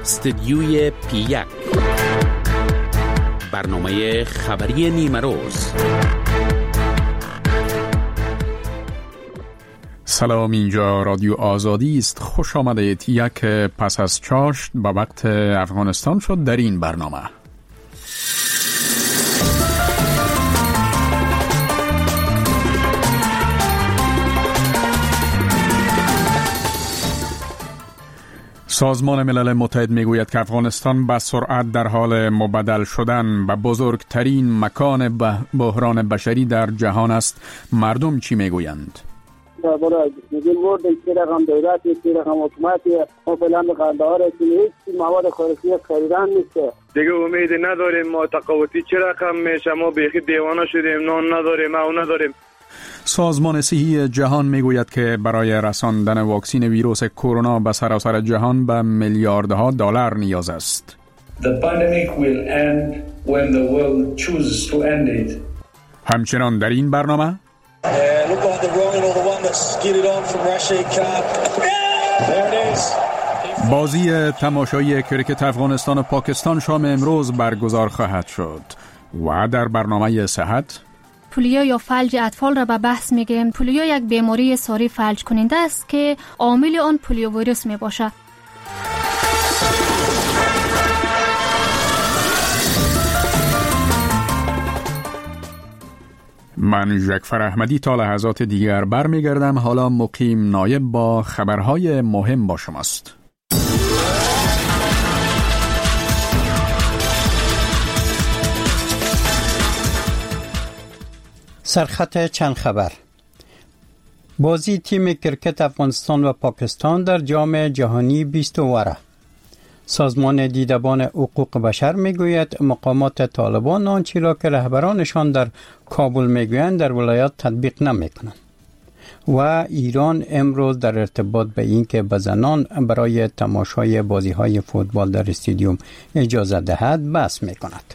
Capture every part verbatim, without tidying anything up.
استدیوی پی یک، برنامه خبری نیمه روز. سلام، اینجا رادیو آزادی است. خوش آمدید. یک پس از چاشت به وقت افغانستان شد در این برنامه. سازمان ملل متحد میگوید که افغانستان به سرعت در حال مبدل شدن به بزرگترین مکان بحران بشری در جهان است. مردم چی میگویند؟ برای میگیم بردن که رقم دولتی، که رقم حکومتی ما فعلا به قندهار رسیم، هیچ مواد خوراکی خریدن نیست. دیگه امید نداریم. ما تقاوتی چه رقم میشه؟ ما بیخی دیوانه شدیم، نان نداریم، او نداریم. سازمان صحی جهان میگوید که برای رساندن واکسین ویروس کرونا به سراسر جهان به میلیاردها دلار نیاز است. The pandemic will end when the world chooses to end it. همچنان در این برنامه بازی تماشایی کرکت افغانستان و پاکستان شام امروز برگزار خواهد شد. و در برنامه صحت پولیو یا فلج اطفال را به بحث میگیم. پولیو یک بیماری ساری فلج کننده است که عامل آن پولیو ویروس می باشد. من جعفر احمدی تا لحظات دیگر برمیگردم. حالا مقیم نایب با خبرهای مهم با شماست. سرخط چند خبر. بازی تیم کرکت افغانستان و پاکستان در جام جهانی بیست وره. سازمان دیدبان حقوق بشر میگوید مقامات طالبان آنچه را که رهبرانشان در کابل میگویند در ولایات تطبیق نمیکنند. و ایران امروز در ارتباط به اینکه به زنان برای تماشای بازی‌های فوتبال در استادیوم اجازه دهد بحث میکند.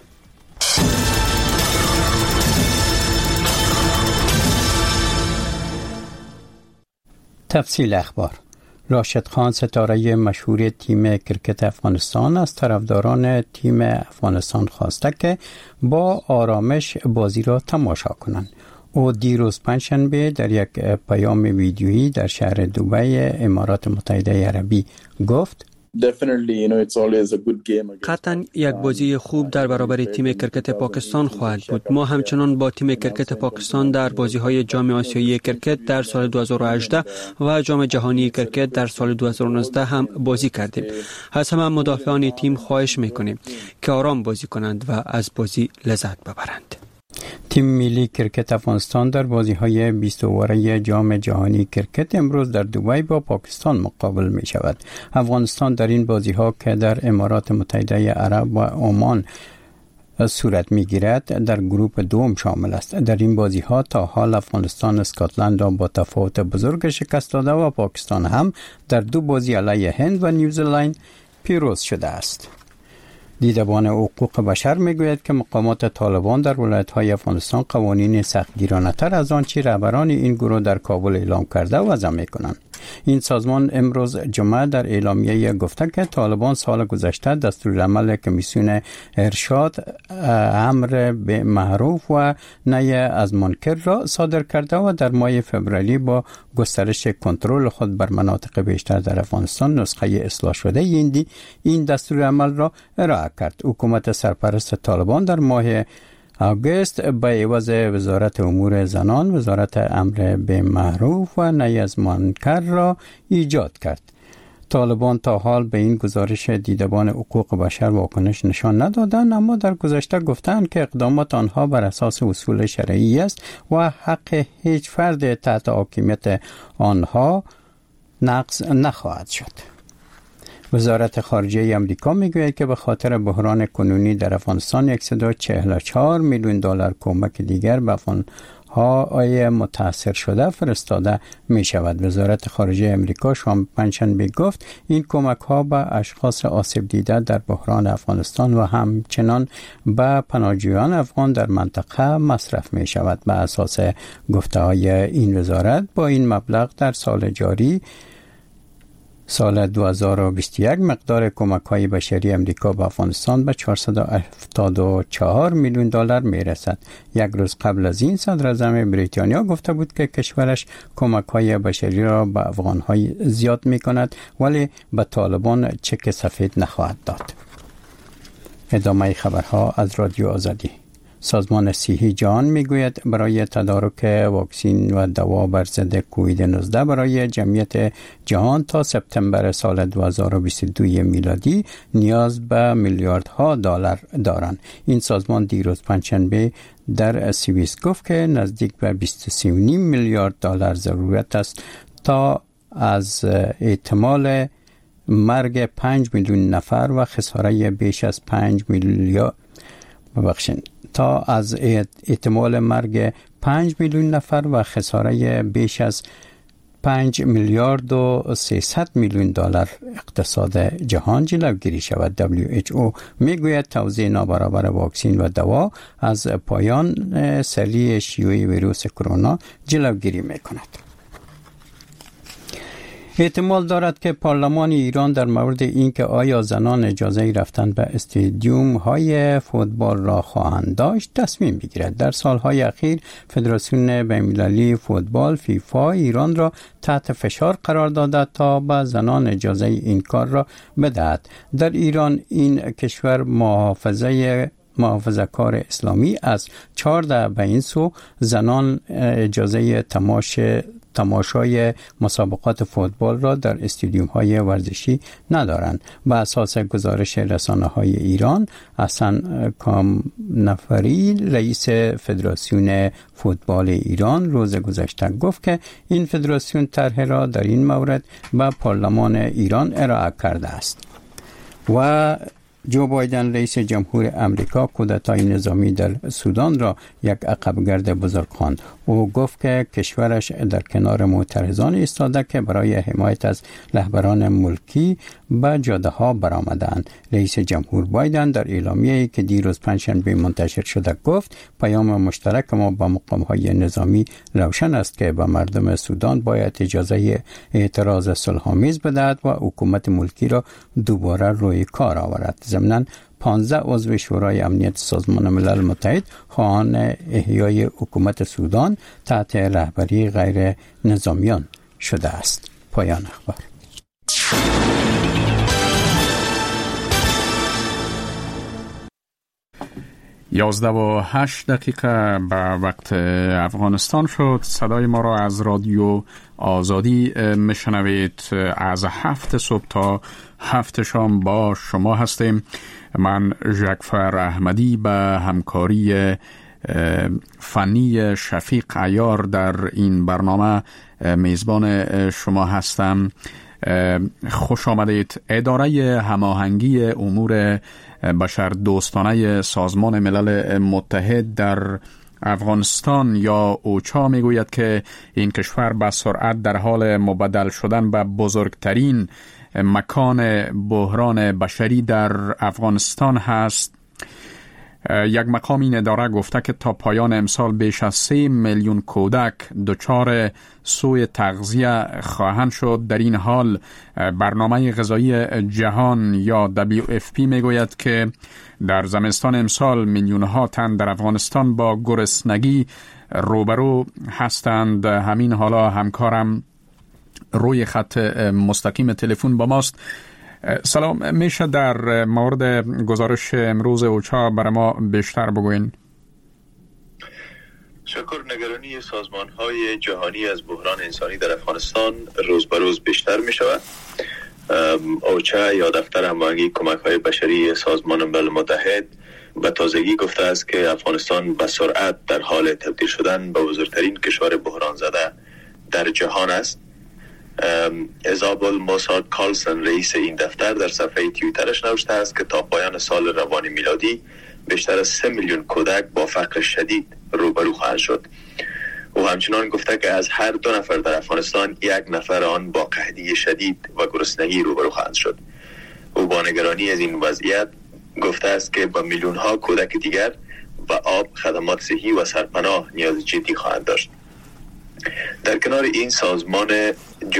تفصیل اخبار. راشد خان، ستاره مشهور تیم کرکت افغانستان، از طرفداران تیم افغانستان خواسته که با آرامش بازی را تماشا کنند. او دیروز پنجشنبه در یک پیام ویدیویی در شهر دبی امارات متحده عربی گفت قطعاً یک بازی خوب در برابر تیم کرکت پاکستان خواهد بود. ما همچنان با تیم کرکت پاکستان در بازی‌های جام آسیایی کرکت در سال دو هزار و هجده و جام جهانی کرکت در سال دو هزار و نوزده هم بازی کردیم. از همه مدافعان تیم خواهش می‌کنیم که آرام بازی کنند و از بازی لذت ببرند. تیم ملی کرکت افغانستان در بازی‌های بیست وره جام جهانی کرکت امروز در دبی با پاکستان مقابل می شود. افغانستان در این بازی‌ها که در امارات متحده عرب و عمان صورت می‌گیرد در گروه دوم شامل است. در این بازی‌ها تا حال افغانستان اسکاتلند را با تفاوت بزرگ شکست داده و پاکستان هم در دو بازی علیه هند و نیوزلند پیروز شده است. دیدبان حقوق بشر میگوید که مقامات طالبان در ولایت‌های افغانستان قوانین سختگیرانه‌تر از آنچه رهبران این گروه در کابل اعلام کرده وضع می‌کنند. این سازمان امروز جمعه در اعلامیه گفته که طالبان سال گذشته دستورالعمل کمیسیون ارشاد امر به معروف و نهی از منکر را صادر کرده و در ماه فوریه با گسترش کنترل خود بر مناطق بیشتر در افغانستان نسخه اصلاح شده این این دستورالعمل را ارائه کرد. حکومت سرپرست طالبان در ماه آگوست به عوض وزارت امور زنان وزارت امر به معروف و نهی از منکر را ایجاد کرد. طالبان تا حال به این گزارش دیدبان حقوق بشر واکنش نشان ندادند، اما در گذشته گفتند که اقدامات آنها بر اساس اصول شرعی است و حق هیچ فرد تحت حاکمیت آنها نقض نخواهد شد. وزارت خارجه امریکا میگوید که به خاطر بحران کنونی در افغانستان صد و چهل و چهار میلیون دلار کمک دیگر به افغان‌های متاثر شده فرستاده می شود. وزارت خارجه امریکا شام پنجشنبه گفت این کمک ها به اشخاص آسیب دیده در بحران افغانستان و همچنان به پناهجویان افغان در منطقه مصرف می شود. به اساس گفته های این وزارت با این مبلغ در سال جاری سال دو هزار و بیست و یک مقدار کمک‌های بشری امریکا به افغانستان به چهارصد و هفتاد و چهار میلیون دلار میرسد. یک روز قبل از این صدر اعظم بریتانیا گفته بود که کشورش کمک‌های بشری را به افغان‌های زیاد می‌کند ولی به طالبان چک سفید نخواهد داد. ادامه خبرها از رادیو آزادی. سازمان صحی جهان میگوید برای تدارک واکسن و دوا بر ضد کووید نوزده برای جمعیت جهان تا سپتامبر سال دو هزار و بیست و دو میلادی نیاز به میلیاردها دلار دارند. این سازمان دیروز پنجشنبه در سوئیس گفت که نزدیک به بیست و سه و نیم میلیارد دلار ضرورت است تا از احتمال مرگ پنج میلیون نفر و خساره بیش از پنج میلیارد ببخشید تا از احتمال مرگ پنج میلیون نفر و خساره بیش از پنج میلیارد و سیصد میلیون دلار اقتصاد جهان جلوگیری شود. دبلیو اچ او میگوید توزیع نابرابر واکسن و دوا از پایان سریع شیوع ویروس کرونا جلوگیری میکند. احتمال دارد که پارلمان ایران در مورد اینکه آیا زنان اجازه رفتن به استادیوم های فوتبال را خواهند داشت تصمیم بگیرد. در سالهای اخیر فدراسیون بین‌المللی فوتبال فیفا ایران را تحت فشار قرار داده تا به زنان اجازه این کار را بدهد. در ایران این کشور محافظه محافظه کار اسلامی از چهارده به این سو زنان اجازه تماشه تماشای مسابقات فوتبال را در استادیوم های ورزشی ندارند. به اساس گزارش رسانه های ایران، حسن کامنفری رئیس فدراسیون فوتبال ایران روز گذشته گفت که این فدراسیون طرح را در این مورد به پارلمان ایران ارائه کرده است. و جو بایدن رئیس جمهور امریکا کودتای نظامی در سودان را یک عقبگرد بزرگ خواند. او گفت که کشورش در کنار معترضان ایستاده که برای حمایت از رهبران ملکی به جاده ها برآمدند. رئیس جمهور بایدن در اعلامیه‌ای که دیروز پنجشنبه منتشر شده گفت پیام مشترک ما با مقام‌های نظامی روشن است که به مردم سودان باید اجازه اعتراض صلح‌آمیز بدهد و حکومت ملکی را دوباره روی کار آورد. ضمناً پانزده عضو شورای امنیت سازمان ملل متحد خواهان احیای حکومت سودان تحت رهبری غیر نظامیان شده است. پایان اخبار. یازده و هشت دقیقه به وقت افغانستان شد. صدای ما را از رادیو آزادی میشنوید. از هفت صبح تا هفت شام با شما هستیم. من ژکفر احمدی به همکاری فنی شفیق عیار در این برنامه میزبان شما هستم. خوش آمدید. اداره هماهنگی امور بشر دوستانه سازمان ملل متحد در افغانستان یا اوچا میگوید که این کشور به سرعت در حال مبدل شدن به بزرگترین مکان بحران بشری در افغانستان هست. یک مقام این اداره گفته که تا پایان امسال بیش از سه میلیون کودک دچار سوء تغذیه خواهند شد. در این حال برنامه غذایی جهان یا دبلیو اف پی میگوید که در زمستان امسال میلیون ها تن در افغانستان با گرسنگی روبرو هستند. همین حالا همکارم روی خط مستقیم تلفن با ماست. سلام، میشه در مورد گزارش امروز اوچا برای ما بیشتر بگوین؟ شکر. نگرانی سازمان های جهانی از بحران انسانی در افغانستان روز به روز بیشتر می شود. اوچا یا دفتر هماهنگی کمک های بشری سازمان ملل متحد به تازگی گفته است که افغانستان به سرعت در حال تبدیل شدن به بزرگترین کشور بحران زده در جهان است. ایزابل موساد کارلسن رئیس این دفتر در صفحه توییترش نوشته است که تا پایان سال روانی میلادی بیشتر از سه میلیون کودک با فقر شدید روبرو خواهند شد. او همچنان گفته که از هر دو نفر در افغانستان یک نفر آن با قحطی شدید و گرسنگی روبرو خواهند شد. او با نگرانی از این وضعیت گفته است که با میلیون ها کودک دیگر و آب، خدمات صحی و سرپناه نیاز جدی خواهند داشت. در کنار این سازمان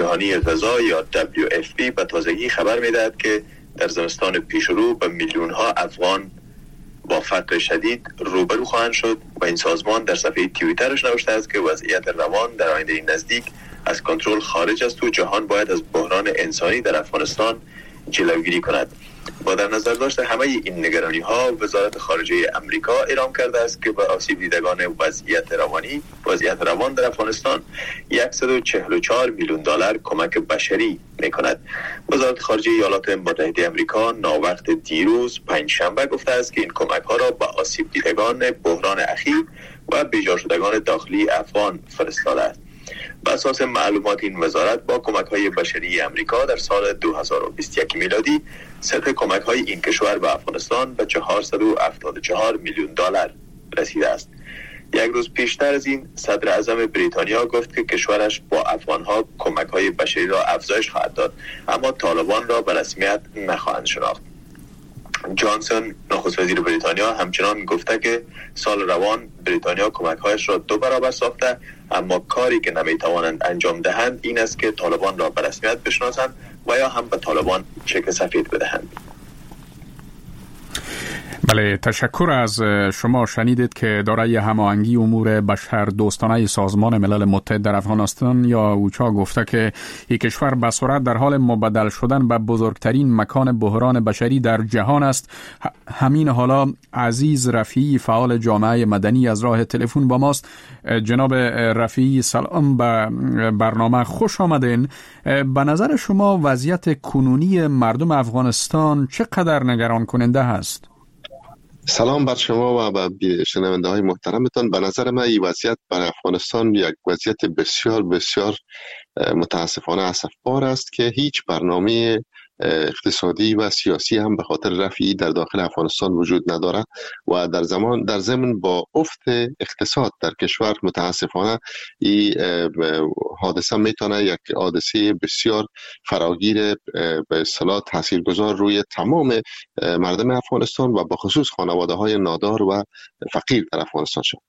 جهانی غذا یا دبلیو اف پی به تازگی خبر می‌دهد که در زمستان پیشرو به میلیون‌ها افغان با فقر شدید روبرو خواهند شد و این سازمان در صفحه توییترش نوشته است که وضعیت روان در آینده نزدیک از کنترل خارج است و جهان باید از بحران انسانی در افغانستان جلوگیری کند. با در نظر داشت همه این نگرانی ها، وزارت خارجه امریکا اعلام کرده است که به آسیب دیدگان وضعیت روانی وضعیت روان در افغانستان صد و چهل و چهار میلیون دلار کمک بشری میکند. وزارت خارجه ایالات متحده امریکا ناوقت دیروز پنجشنبه گفته است که این کمک ها را به آسیب دیدگان بحران اخیر و بیجا شدگان داخلی افغان فرستاده است. بر اساس معلومات این وزارت با کمک‌های بشری امریکا در سال دو هزار و بیست و یک میلادی سطح کمک‌های این کشور به افغانستان به چهارصد و هفتاد و چهار میلیون دلار رسیده است. یک روز پیشتر از این صدر اعظم بریتانیا گفت که کشورش با افغان‌ها کمک‌های بشری را افزایش خواهد داد، اما طالبان را به رسمیت نخواهند شناخت. جانسون نخست وزیر بریتانیا همچنان گفته که سال روان بریتانیا کمک‌هایش را دو برابر ساخته، اما کاری که نمیتوانند انجام دهند این است که طالبان را به رسمیت بشناسند و یا هم به طالبان چک سفید بدهند. بله، تشکر از شما. شنیدید که دارای هماهنگی امور بشر دوستانه سازمان ملل متحد در افغانستان یا اوچا گفته که این کشور به سرعت در حال مبدل شدن به بزرگترین مکان بحران بشری در جهان است. همین حالا عزیز رفیعی فعال جامعه مدنی از راه تلفن با ماست. جناب رفیعی سلام به برنامه، خوش آمدین. به نظر شما وضعیت کنونی مردم افغانستان چقدر نگران کننده است؟ سلام بر شما و به شنونده های محترمتان. به نظر من این وضعیت برای افغانستان یک وضعیت بسیار بسیار متاسفانه اسفبار است که هیچ برنامه اقتصادی و سیاسی هم به خاطر رفعی در داخل افغانستان وجود نداره و در زمان در ضمن با افت اقتصاد در کشور متاسفانه این حادثه میتونه یک حادثه بسیار فراگیر به اصطلاح تاثیرگذار روی تمام مردم افغانستان و به خصوص خانواده های نادار و فقیر در افغانستان شد.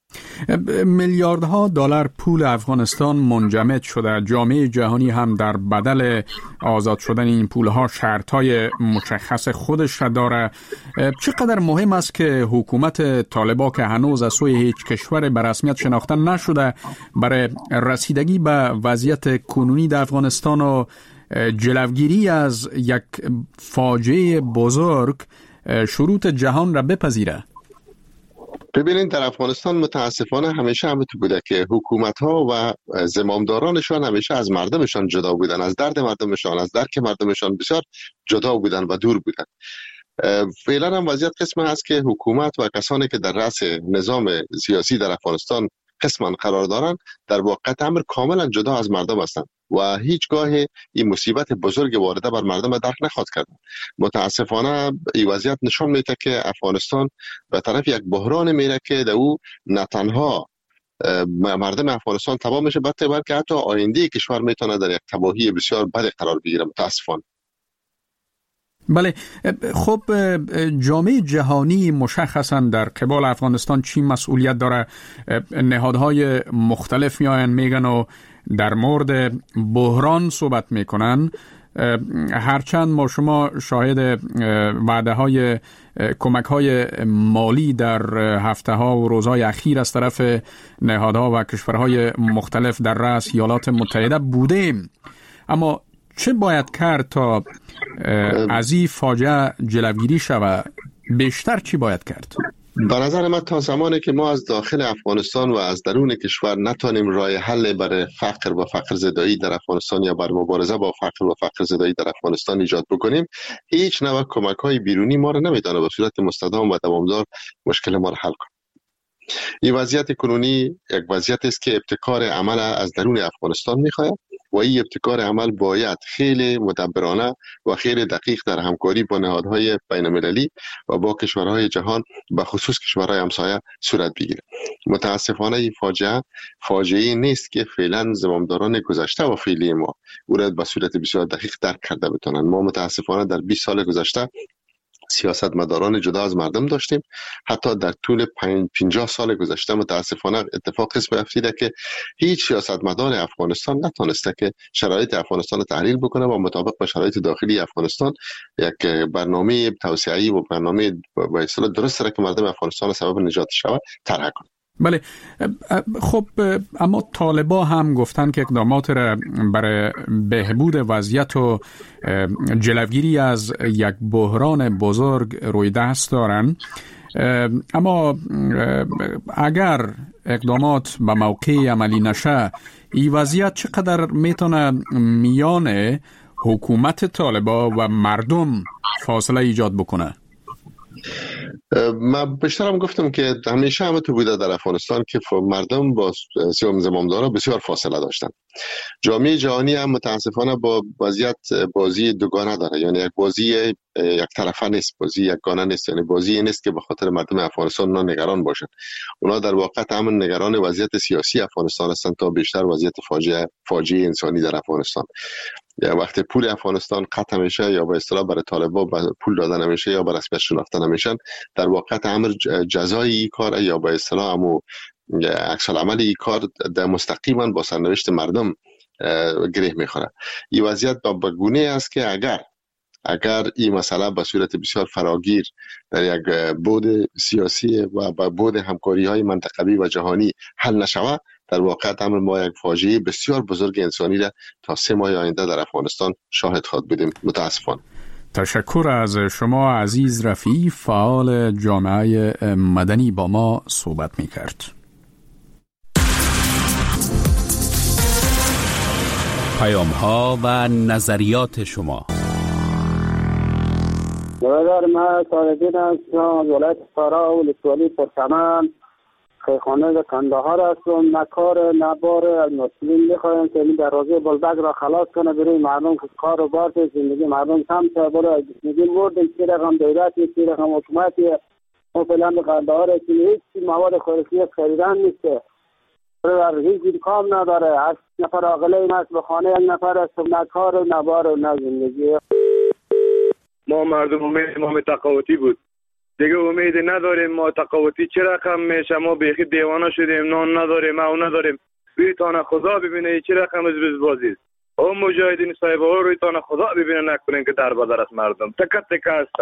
میلیاردها دلار پول افغانستان منجمد شده. جامعه جهانی هم در بدل آزاد شدن این پولها شرطهای مشخص خودش را داره. چقدر مهم است که حکومت طالبان که هنوز از سوی هیچ کشور به رسمیت شناخته نشده برای رسیدگی به وضعیت کنونی در افغانستان و جلوگیری از یک فاجعه بزرگ شروط جهان را بپذیره؟ ببینید در افغانستان متاسفانه همیشه همینطور بوده که حکومت ها و زمامدارانشان همیشه از مردمشان جدا بودن، از درد مردمشان، از درک مردمشان بسیار جدا بودن و دور بودن. فعلا هم وضعیت قسم هست که حکومت و کسانی که در رأس نظام سیاسی در افغانستان قسما قرار دارند در واقع امر کاملا جدا از مردم هستند و هیچگاه این مصیبت بزرگ وارده بر مردم درک نخواهد کرد. متاسفانه این وضعیت نشان میده که افغانستان به طرف یک بحران میره که در او نه تنها مردم افغانستان تباه میشه بلکه حتی آینده کشور میتونه در یک تباهی بسیار بد قرار بگیره متاسفانه. بله، خب جامعه جهانی مشخصا در قبال افغانستان چی مسئولیت داره؟ نهادهای مختلف میاین میگن و در مورد بحران صحبت میکنن، هرچند ما شما شاهد وعده های کمک های مالی در هفته ها و روزهای اخیر از طرف نهادها و کشورهای مختلف در رأس ایالات متحده بودیم، اما چه باید کرد تا از این فاجعه جلوگیری شود؟ بیشتر چی باید کرد؟ به نظر من تا زمانی که ما از داخل افغانستان و از درون کشور نتانیم راه حل برای فقر و فقر زدایی در افغانستان یا بر مبارزه با فقر و فقر زدایی در افغانستان ایجاد بکنیم، هیچ نوع کمک‌های بیرونی ما را نمیتونه به صورت مستدام و دوامدار مشکل ما را حل کنه. این وضعیت کنونی یک وضعیت است که ابتکار عمل از درون افغانستان میخواهد و این ابتکار عمل باید خیلی مدبرانه و خیلی دقیق در همکاری با نهادهای بین‌المللی و با کشورهای جهان به خصوص کشورهای همسایه صورت بگیرد. متاسفانه این فاجعه فاجعه نیست که فعلا زمامداران گذشته و فعلی ما او را به صورت بسیار دقیق درک کرده بتونند. ما متاسفانه در بیست سال گذشته سیاستمداران جدا از مردم داشتیم. حتی در طول پنجاه سال گذشته متاسفانه اتفاق اسم افتیده که هیچ سیاستمدار افغانستان نتونسته که شرایط افغانستان رو تحلیل بکنه و مطابق با شرایط داخلی افغانستان یک برنامه توسعه‌ای و برنامه به اصطلاح درست را که مردم افغانستان سبب نجات شود طرح کنه. بله، خب اما طالبا هم گفتن که اقدامات را برای بهبود وضعیت و جلوگیری از یک بحران بزرگ روی دست دارن، اما اگر اقدامات به موقع عملی نشه این وضعیت چقدر میتونه میان حکومت طالبا و مردم فاصله ایجاد بکنه؟ من بیشترم گفتم که همیشه همه تو بوده در افغانستان که مردم با سیستم زمامدارا بسیار فاصله داشتن. جامعه جهانی هم متاسفانه با وضعیت بازی دوگانه داره، یعنی یک بازی یک طرفه نیست، بازی یگانه نیست، یعنی بازی نیست که به خاطر مردم افغانستان اونا نگران باشن. اونا در واقع همون نگران وضعیت سیاسی افغانستان هستن تا بیشتر وضعیت فاجعه فاجعه انسانی در افغانستان. یا وقتی پول افغانستان قطع میشه یا به اصطلاح برای طالبان پول دادن نمیشه یا برای رسمیت شناخته نمیشن، در واقع امر جزای این کار یا به اصطلاح امو عکس العمل این کار در مستقیما با سرنوشت مردم گره میخوره. این وضعیت به گونه است که اگر اگر این مسئله به صورت بسیار فراگیر در یک بود سیاسی و با بود همکاری های منطقوی و جهانی حل نشود، در واقع امر ما یک فاجعه بسیار بزرگ انسانی را تا سه ماه آینده در افغانستان شاهد خواهد بودیم متاسفانه. تشکر از شما عزیز رفیع، فعال جامعه مدنی با ما صحبت می کرد. پیام ها و نظریات شما. برادر من سالدین هستم از ولایت فرا و ولسوالی پرچمن، خیخانه کندهار هستم. نکار نبار از مسئولین میخوایم که این دروازه بلدک را خلاص کنه برای مردم که کار و بار زندگی مردم کم تا برای میگیم بردیم که رقم دولتی که رقم حکومتی ما فعلا به کندهار هستیم، هیچ مواد خوراکی خریدن نیسته، برای هیچ کام نداره. هشت نفر آقله این هست به خانه یک نفر هستم، نه کار و نه بار و نه زندگی. ما مردم امید ما تقاوتی بود دیگه، امید نداریم. ما تقاوتی چه رقم میشه؟ ما بیخی دیوانه شدیم، نان نداریم، او نداریم. روی تانه خدا ببینه چه رقم از روز بازی است. او مجاهدین صاحب ها روی تانه خدا ببینه نکنین که در بدر است مردم تکت تکه است.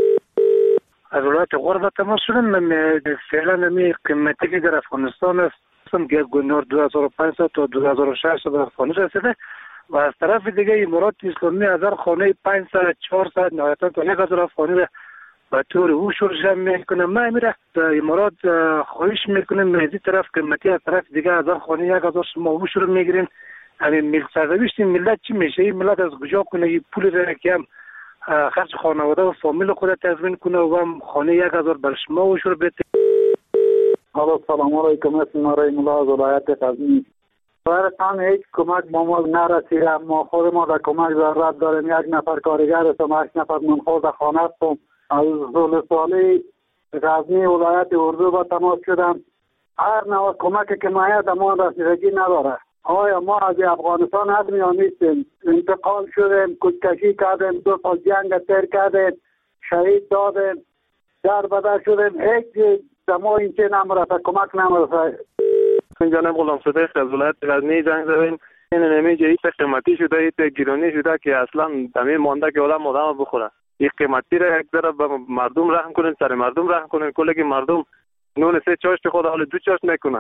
از ولایت غربت مسئولین من فعلا می قیمتی که در افغانستان است که گنور دو هزار و پانصد تا دو هزار و ششصد در افغانستان رسیده و از طرف دیگه امارات اسلامی هزار خانه پانصد چهارصد نهایتا تا یک هزار افغانی و طور او شورش میکنه. ما میره امارات خواهش میکنیم از این طرف قیمتی از طرف دیگه هزار خانه یک هزار شما او شروع میگیرین. همین ملت سرزویشت ملت چی میشه؟ این ملت از کجا کنه این پول را که هم خرج خانواده و فامیل خود تضمین کنه و هم خانه یک هزار بر شما او شروع بده. حالا سلام علیکم، اسم مرای ملا از ولایت غزنی. برایتان هیچ کمک با ما نرسیده. ما خود ما در کمک ضرورت داریم. یک نفر کارگر هستم، هشت نفر منخوض در خانه هستم. از ولسوالی غزنی ولایت اردو با تماس شدم. هر نوع کمکی که ماید ما رسیدگی نداره. آیا ما از افغانستان حتمی یا نیستیم؟ انتقال شدیم، کشکشی کردیم، دو سال جنگ تیر کردیم، شهید دادیم، در بدر شدیم. هیچ ما این چه نمرسه، کمک نمرسه. این جانب غلام صدیق از ولایت غزنی زنگ زدیم. این نمیجه ایت قیمتی شده، ایت گیرانی شده که اصلا دمی مانده که آدم آدم بخوره. این قیمتی را یک ذره به مردم رحم کنین، سر مردم رحم کنین. کلی که مردم نون سه چاشت خود حال دو چاشت میکنه.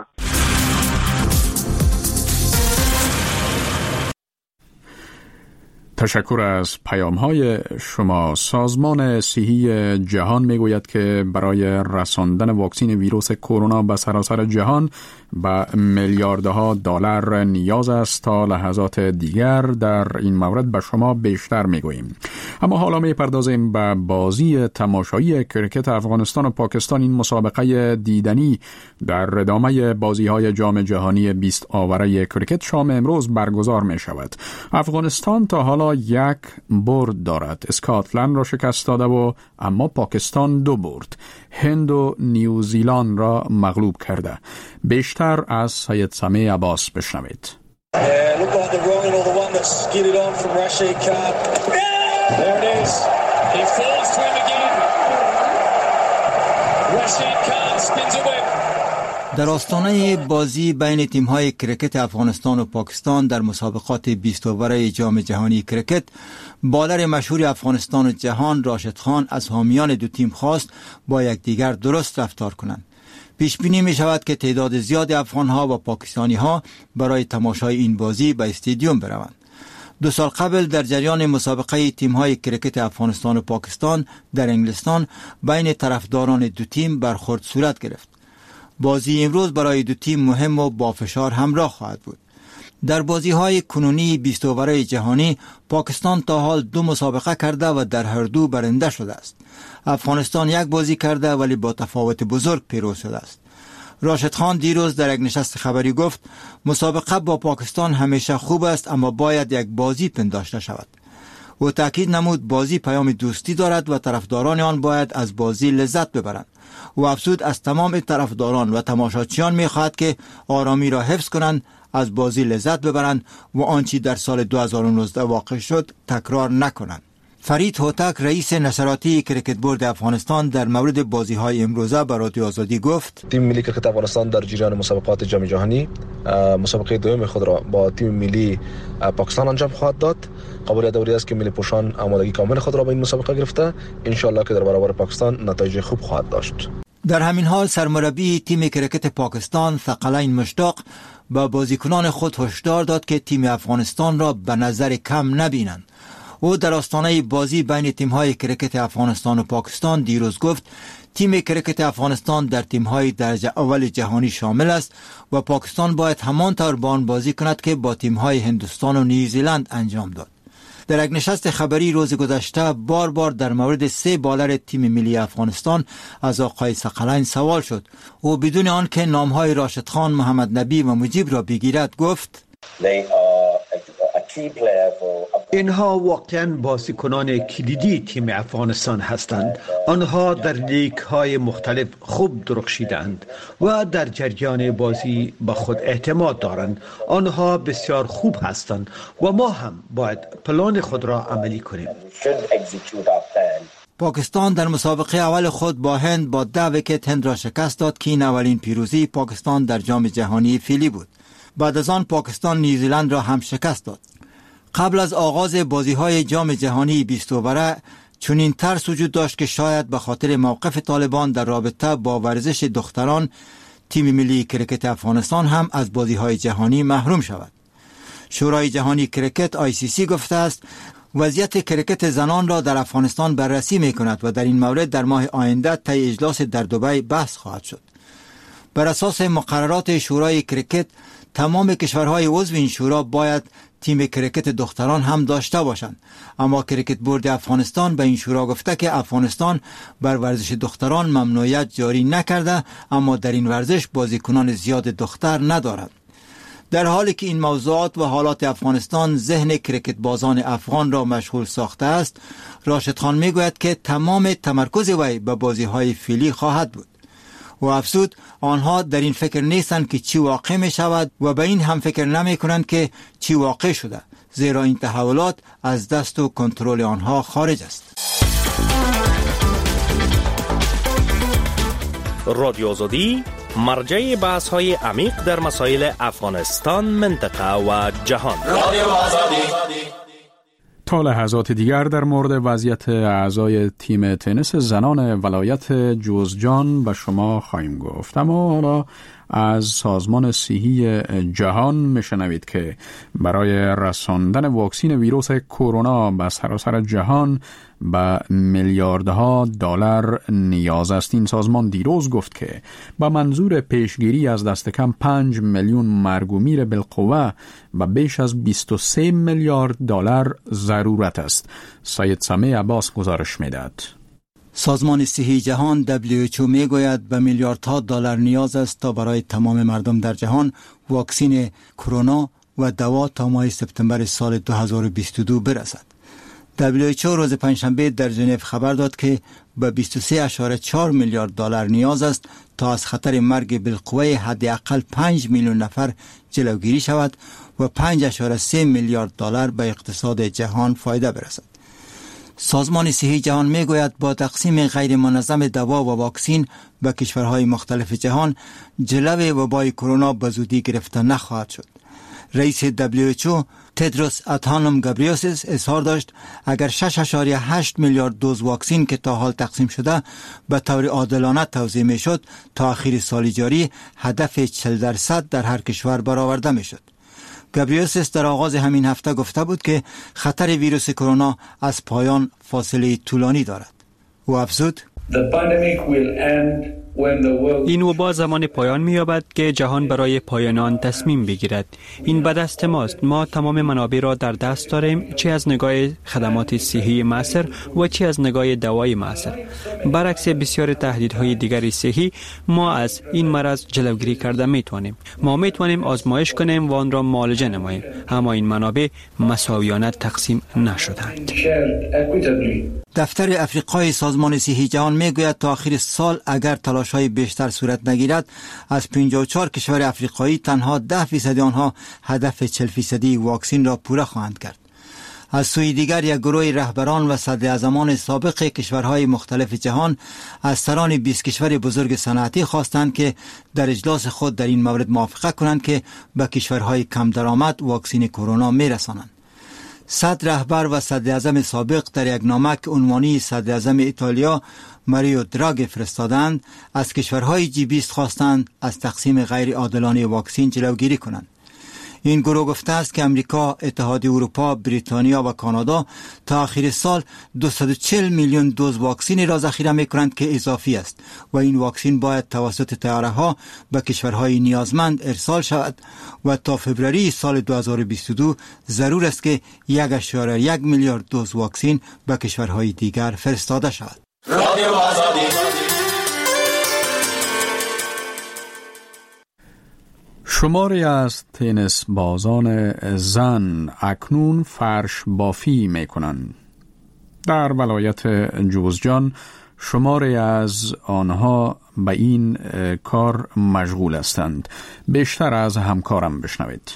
تشکر از پیام‌های شما. سازمان صحی جهان میگوید که برای رساندن واکسن ویروس کرونا به سراسر جهان به میلیاردها دلار نیاز است. تا لحظات دیگر در این مورد به شما بیشتر میگوییم. اما حالا میپردازیم به بازی تماشایی کرکت افغانستان و پاکستان. این مسابقه دیدنی در ادامه بازی‌های جام جهانی بیست آوره کرکت شام امروز برگزار می شود. افغانستان تا حالا یک برد دارد، اسکاتلند را شکست داده و اما پاکستان دو برد، هند و نیوزیلند را مغلوب کرده. بیشتر از سید سمیع عباس بشنوید. Yeah, look like the Royal or the one that's skidded on from Rashid Khan. There it is. He falls to him again. Rashid Khan spins a web. در آستانه بازی بین تیم‌های کرکت افغانستان و پاکستان در مسابقات بیست اوره جام جهانی کرکت، بالر مشهور افغانستان و جهان راشد خان از حامیان دو تیم خواست با یکدیگر درست رفتار کنند. پیش بینی می شود که تعداد زیاد افغان‌ها و پاکستانی‌ها برای تماشای این بازی به استادیوم بروند. دو سال قبل در جریان مسابقه تیم‌های کرکت افغانستان و پاکستان در انگلستان بین طرفداران دو تیم برخورد صورت گرفت. بازی امروز برای دو تیم مهم و با فشار همراه خواهد بود. در بازی‌های کنونی بیست اوره جهانی پاکستان تا حال دو مسابقه کرده و در هر دو برنده شده است. افغانستان یک بازی کرده ولی با تفاوت بزرگ پیروز شده است. راشد خان دیروز در یک نشست خبری گفت مسابقه با پاکستان همیشه خوب است اما باید یک بازی پنداشته شود. او تاکید نمود بازی پیام دوستی دارد و طرفداران آن باید از بازی لذت ببرند. او افزود از تمام طرفداران و تماشاچیان می‌خواهد که آرامی را حفظ کنند، از بازی لذت ببرند و آنچه در سال دو هزار و نوزده واقع شد تکرار نکنند. فرید هوتک رئیس نشراتی کرکت بورد افغانستان در مورد بازی‌های امروزه به رادیو آزادی گفت تیم ملی کرکت افغانستان در جریان مسابقات جام جهانی مسابقه دوم خود را با تیم ملی پاکستان انجام خواهد داد. قابل دوری است که ملی پوشان آمادگی کامل خود را به این مسابقه گرفته، ان شاء الله که در برابر پاکستان نتایج خوب خواهد داشت. در همین حال سرمربی تیم کرکت پاکستان ثقلین مشتاق با بازیکنان خود هشدار داد که تیم افغانستان را به نظر کم نبینند. او در آستانه بازی بین تیم‌های کرکت افغانستان و پاکستان دیروز گفت تیم کرکت افغانستان در تیم‌های درجه اول جهانی شامل است و پاکستان باید همانطور با آن بازی کند که با تیم‌های هندوستان و نیوزیلند انجام داد. در یک نشست خبری روز گذشته بار بار در مورد سه بالر تیم ملی افغانستان از آقای ثقلین سوال شد. او بدون آن که نام‌های راشد خان، محمد نبی و مجیب را بگیرد گفت اینها واقعا بازیکنان کلیدی تیم افغانستان هستند. آنها در لیگ های مختلف خوب درخشیدند و در جریان بازی به خود اعتماد دارند. آنها بسیار خوب هستند و ما هم باید پلان خود را عملی کنیم. پاکستان در مسابقه اول خود با هند با ده ویکت هند را شکست داد که این اولین پیروزی پاکستان در جام جهانی فیلی بود. بعد از آن پاکستان نیوزیلند را هم شکست داد. قبل از آغاز بازی‌های جام جهانی بیست اوره چنین ترس وجود داشت که شاید به خاطر موقف طالبان در رابطه با ورزش دختران تیم ملی کرکت افغانستان هم از بازی‌های جهانی محروم شود. شورای جهانی کرکت آی سی سی گفته است وضعیت کرکت زنان را در افغانستان بررسی می‌کند و در این مورد در ماه آینده طی اجلاس در دبی بحث خواهد شد. بر اساس مقررات شورای کرکت تمام کشورهای عضو این شورا باید تیم کرکت دختران هم داشته باشند، اما کرکت بورد افغانستان به این شورا گفته که افغانستان بر ورزش دختران ممنوعیت جاری نکرده اما در این ورزش بازیکنان زیاد دختر ندارد. در حالی که این موضوعات و حالات افغانستان ذهن کرکت بازان افغان را مشغول ساخته است، راشد خان میگوید که تمام تمرکز وی به بازی‌های فیلی خواهد بود. و افزود آنها در این فکر نیستند که چی واقع می شود و به این هم فکر نمی کنند که چی واقع شده، زیرا این تحولات از دست و کنترل آنها خارج است. رادیو آزادی مرجع بحث های عمیق در مسائل افغانستان، منطقه و جهان. رادیو آزادی. تا لحظات دیگر در مورد وضعیت اعضای تیم تنیس زنان ولایت جوزجان به شما خواهیم گفت. اما حالا از سازمان صحی جهان میشنوید که برای رساندن واکسن ویروس کرونا به سراسر جهان به میلیاردها دلار نیاز است. این سازمان دیروز گفت که با منظور پیشگیری از دست کم پنج میلیون مرگ و میر بالقوه و بیش از بیست و سه میلیارد دلار ضرورت است. سید سمیع عباس گزارش میدهد. سازمان صحی جهان دبلیو اچ او میگوید به میلیاردها دلار نیاز است تا برای تمام مردم در جهان واکسن کرونا و دوا تا ماه سپتامبر سال دو هزار و بیست و دو برسد. دبلیو اچ او روز پنجشنبه در ژنو خبر داد که به بیست و سه اشاره چهار میلیارد دلار نیاز است تا از خطر مرگ بالقوه حداقل پنج میلیون نفر جلوگیری شود و پنج اشاره سه میلیارد دلار به اقتصاد جهان فایده برسد. سازمان صحی جهان میگوید با تقسیم غیر منظم دوا و واکسین به کشورهای مختلف جهان جلو وبای کرونا به زودی گرفته نخواهد شد. رئیس دبلیو اچ او تدروس ادهانوم گبریوسیس اظهار داشت اگر شش ممیز هشت میلیارد دوز واکسین که تا حال تقسیم شده به طور عادلانه توزیع میشد تا آخر سال جاری هدف چهل درصد در هر کشور برآورده میشد. گبریوسیس در آغاز همین هفته گفته بود که خطر ویروس کرونا از پایان فاصله طولانی دارد. او افزود این وبا زمان پایان می‌یابد که جهان برای پایان آن تصمیم بگیرد. این به دست ماست. ما تمام منابع را در دست داریم، چه از نگاه خدمات صحی معاصر و چه از نگاه دوای معاصر. برعکس بسیار تهدیدهای دیگر صحی، ما از این مرض جلوگیری کرده می‌توانیم. ما می‌توانیم آزمایش کنیم و آن را معالجه نماییم، اما این منابع مساویانه تقسیم نشدند. دفتر افریقای سازمان صحی جهان میگوید تا آخر سال اگر تلاش‌های بیشتر صورت نگیرد از پنجاه و چهار کشور افریقایی تنها ده فیصد آنها هدف چهل فیصدی واکسین را پوره خواهند کرد. از سوی دیگر یک گروه رهبران و صدراعظمان سابق کشورهای مختلف جهان از سران بیست کشور بزرگ صنعتی خواستند که در اجلاس خود در این مورد موافقت کنند که به کشورهای کم درآمد واکسین کرونا میرسانند. صدر رهبر و صدر اعظم سابق در یک نامه که عنوانی صدر اعظم ایتالیا ماریو دراگی فرستادند از کشورهای جی بیست خواستند از تقسیم غیر عادلانه واکسین جلوگیری کنند. این گروه گفته است که امریکا، اتحادیه اروپا، بریتانیا و کانادا تا آخر سال دویست و چهل میلیون دوز واکسین را ذخیره می‌کنند که اضافی است و این واکسین باید توسط طیاره‌ها به کشورهای نیازمند ارسال شود و تا فوریه سال دو هزار و بیست و دو ضرور است که یک ممیز یک میلیارد دوز واکسین به کشورهای دیگر فرستاده شود. رادیو آزادی. شماری از تنیس بازان زن اکنون فرش بافی می کنند. در ولایت جوزجان شماری از آنها به این کار مشغول هستند. بیشتر از همکارم بشنوید.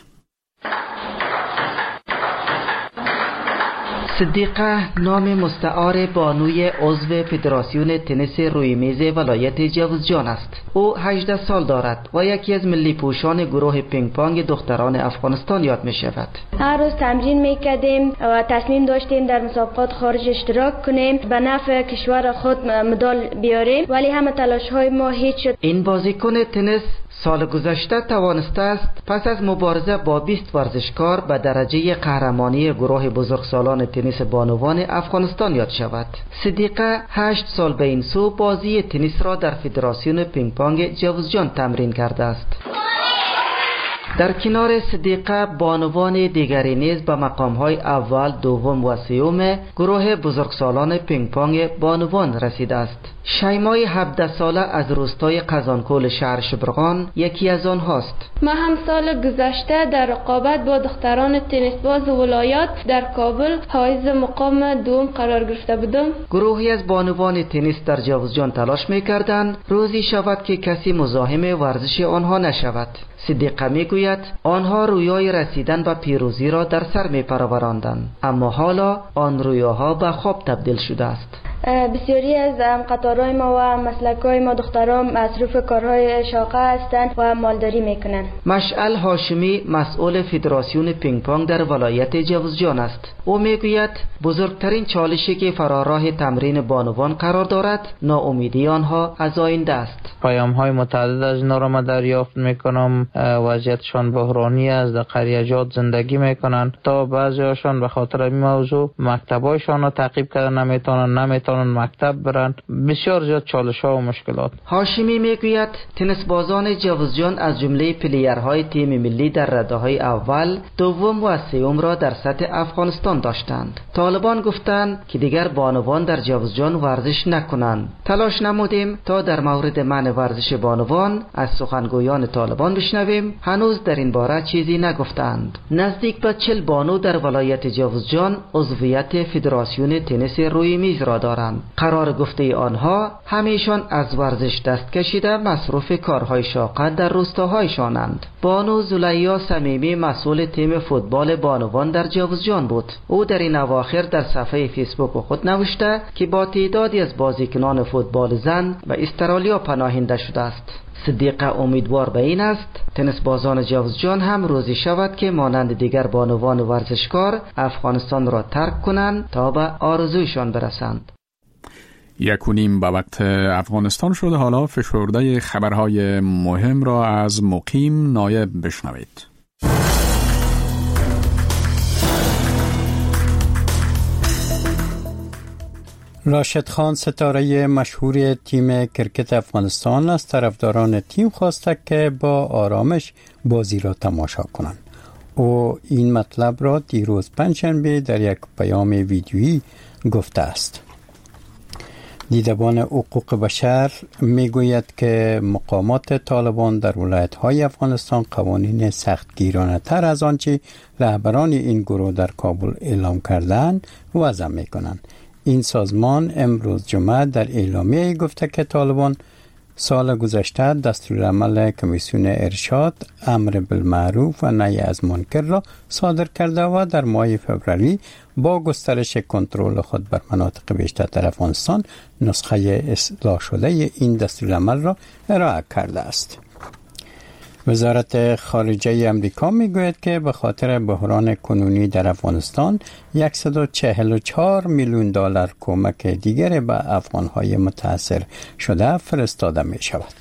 صدیقه نام مستعار بانوی عضو فدراسیون تنیس روی میز ولایت جوزجان است. او هجده سال دارد و یکی از ملی پوشان گروه پینگ پونگ دختران افغانستان یاد می شود. هر روز تمرین می کردیم و تصمیم داشتیم در مسابقات خارج اشتراک کنیم، به نفع کشور خود مدال بیاریم، ولی همه تلاش های ما هیچ شد. این بازیکن تنیس سال گذشته توانسته است پس از مبارزه با بیست ورزشکار به درجه قهرمانی گروه بزرگسالان تنیس بانوان افغانستان یاد شود. صدیقه هشت سال به این سو بازی تنیس را در فدراسیون پینگ پونگ جوزجان تمرین کرده است. در کنار صدیقه بانوان دیگری نیز به مقام‌های اول، دوم و سوم گروه بزرگسالان پینگ پونگ بانوان رسیده است. شیمای هفده ساله از روستای قزانکول شهر شبرغان یکی از آنهاست. ما هم سال گذشته در رقابت با دختران تنیس باز ولایات در کابل حائز مقام دوم قرار گرفته بودم. گروهی از بانوان تنیس در جوزجان تلاش می‌کردند روزی شود که کسی مزاحم ورزش آنها نشود. صدیقه میگوید آنها رویای رسیدن به پیروزی را در سر می‌پروراندند، اما حالا آن رویاها به خواب تبدیل شده است. بسیاری از قطارهای ما و مسلک‌های ما دختران مصروف کارهای شاقه هستند و مالداری میکنند. مشعل هاشمی مسئول فدراسیون پینگ پونگ در ولایت جوزجان است. او میگوید بزرگترین چالشی که فراراه تمرین بانوان قرار دارد ناامیدی آنها از آینده است. پیام‌های متعدد از اینا را ما دریافت میکنم. وضعیتشان بحرانی است، در قریه‌جات زندگی میکنند. تا بعضی‌هاشان به خاطر این موضوع مکتب‌هایشان را تعقیب کردن نمیتونن نمیتونن مکتب برن. بسیار زیاد چالش‌ها و مشکلات. هاشمی میگوید تنیس بازان جوزجان از جمله پلیرهای تیم ملی در رده‌های اول، دوم و سوم را در سطح افغانستان داشتند. طالبان گفتند که دیگر بانوان در جوزجان ورزش نکنند. تلاش نمودیم تا در مورد منع ورزش بانوان از سخنگویان طالبان بشنویم. هنوز در این باره چیزی نگفتند. نزدیک به چهل بانو در ولایت جوزجان عضویت فدراسیون تنیس روی میز را دارد. دارند. قرار گفته آنها همیشان از ورزش دست کشیده مصروف کارهای شاق در روستاهایشانند. بانو زلیا صمیمی مسئول تیم فوتبال بانوان در جاوزجان بود. او در این اواخر در صفحه فیسبوک خود نوشته که با تعدادی از بازیکنان فوتبال زن و استرالیا پناهنده شده است. صدیقه امیدوار به این است تنیس بازان جاوزجان هم روزی شود که مانند دیگر بانوان ورزشکار افغانستان را ترک کنند تا به آرزویشان برسند. یک و نیم به وقت افغانستان شده. حالا فشرده خبرهای مهم را از مقیم نایب بشنوید. راشد خان ستاره مشهور تیم کرکت افغانستان از طرفداران تیم خواسته که با آرامش بازی را تماشا کنند. او این مطلب را دیروز پنجشنبه در یک پیام ویدیویی گفته است. دیدبان حقوق بشر میگوید که مقامات طالبان در ولایت‌های افغانستان قوانین سختگیرانه تر از آنچه رهبران این گروه در کابل اعلام کردند وضع میکنند. این سازمان امروز جمعه در اعلامیه گفته که طالبان سال گذشته دستورالعمل کمیسیون ارشاد امر بالمعروف و نهی از منکر را صادر کرده و در ماه فوریه با گسترش کنترل خود بر مناطق بیشتر در افغانستان نسخه اصلاح شده این دستورالعمل را ارائه کرده است. وزارت خارجه امریکا میگوید که به خاطر بحران کنونی در افغانستان صد و چهل و چهار میلیون دلار کمک دیگر به افغانهای متاثر شده فرستاده می شود.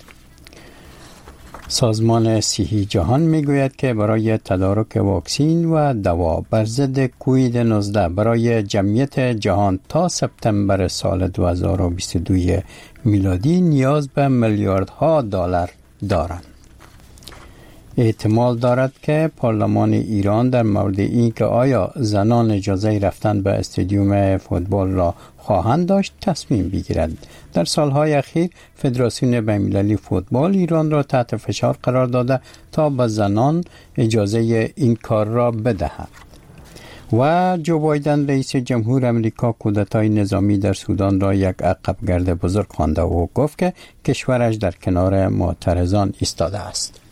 سازمان صحی جهان میگوید که برای تدارک واکسین و دوا بر ضد کووید نوزده برای جمعیت جهان تا سپتامبر سال دو هزار و بیست و دو میلادی نیاز به میلیاردها دلار دارند. احتمال دارد که پارلمان ایران در مورد این که آیا زنان اجازه رفتن به استادیوم فوتبال را خواهند داشت تصمیم بگیرد. در سالهای اخیر فدراسیون بین‌المللی فوتبال ایران را تحت فشار قرار داده تا به زنان اجازه این کار را بدهد. و جو بایدن رئیس جمهور امریکا کودتای نظامی در سودان را یک عقبگرد بزرگ خوانده و گفت که کشورش در کنار معترضان ایستاده است.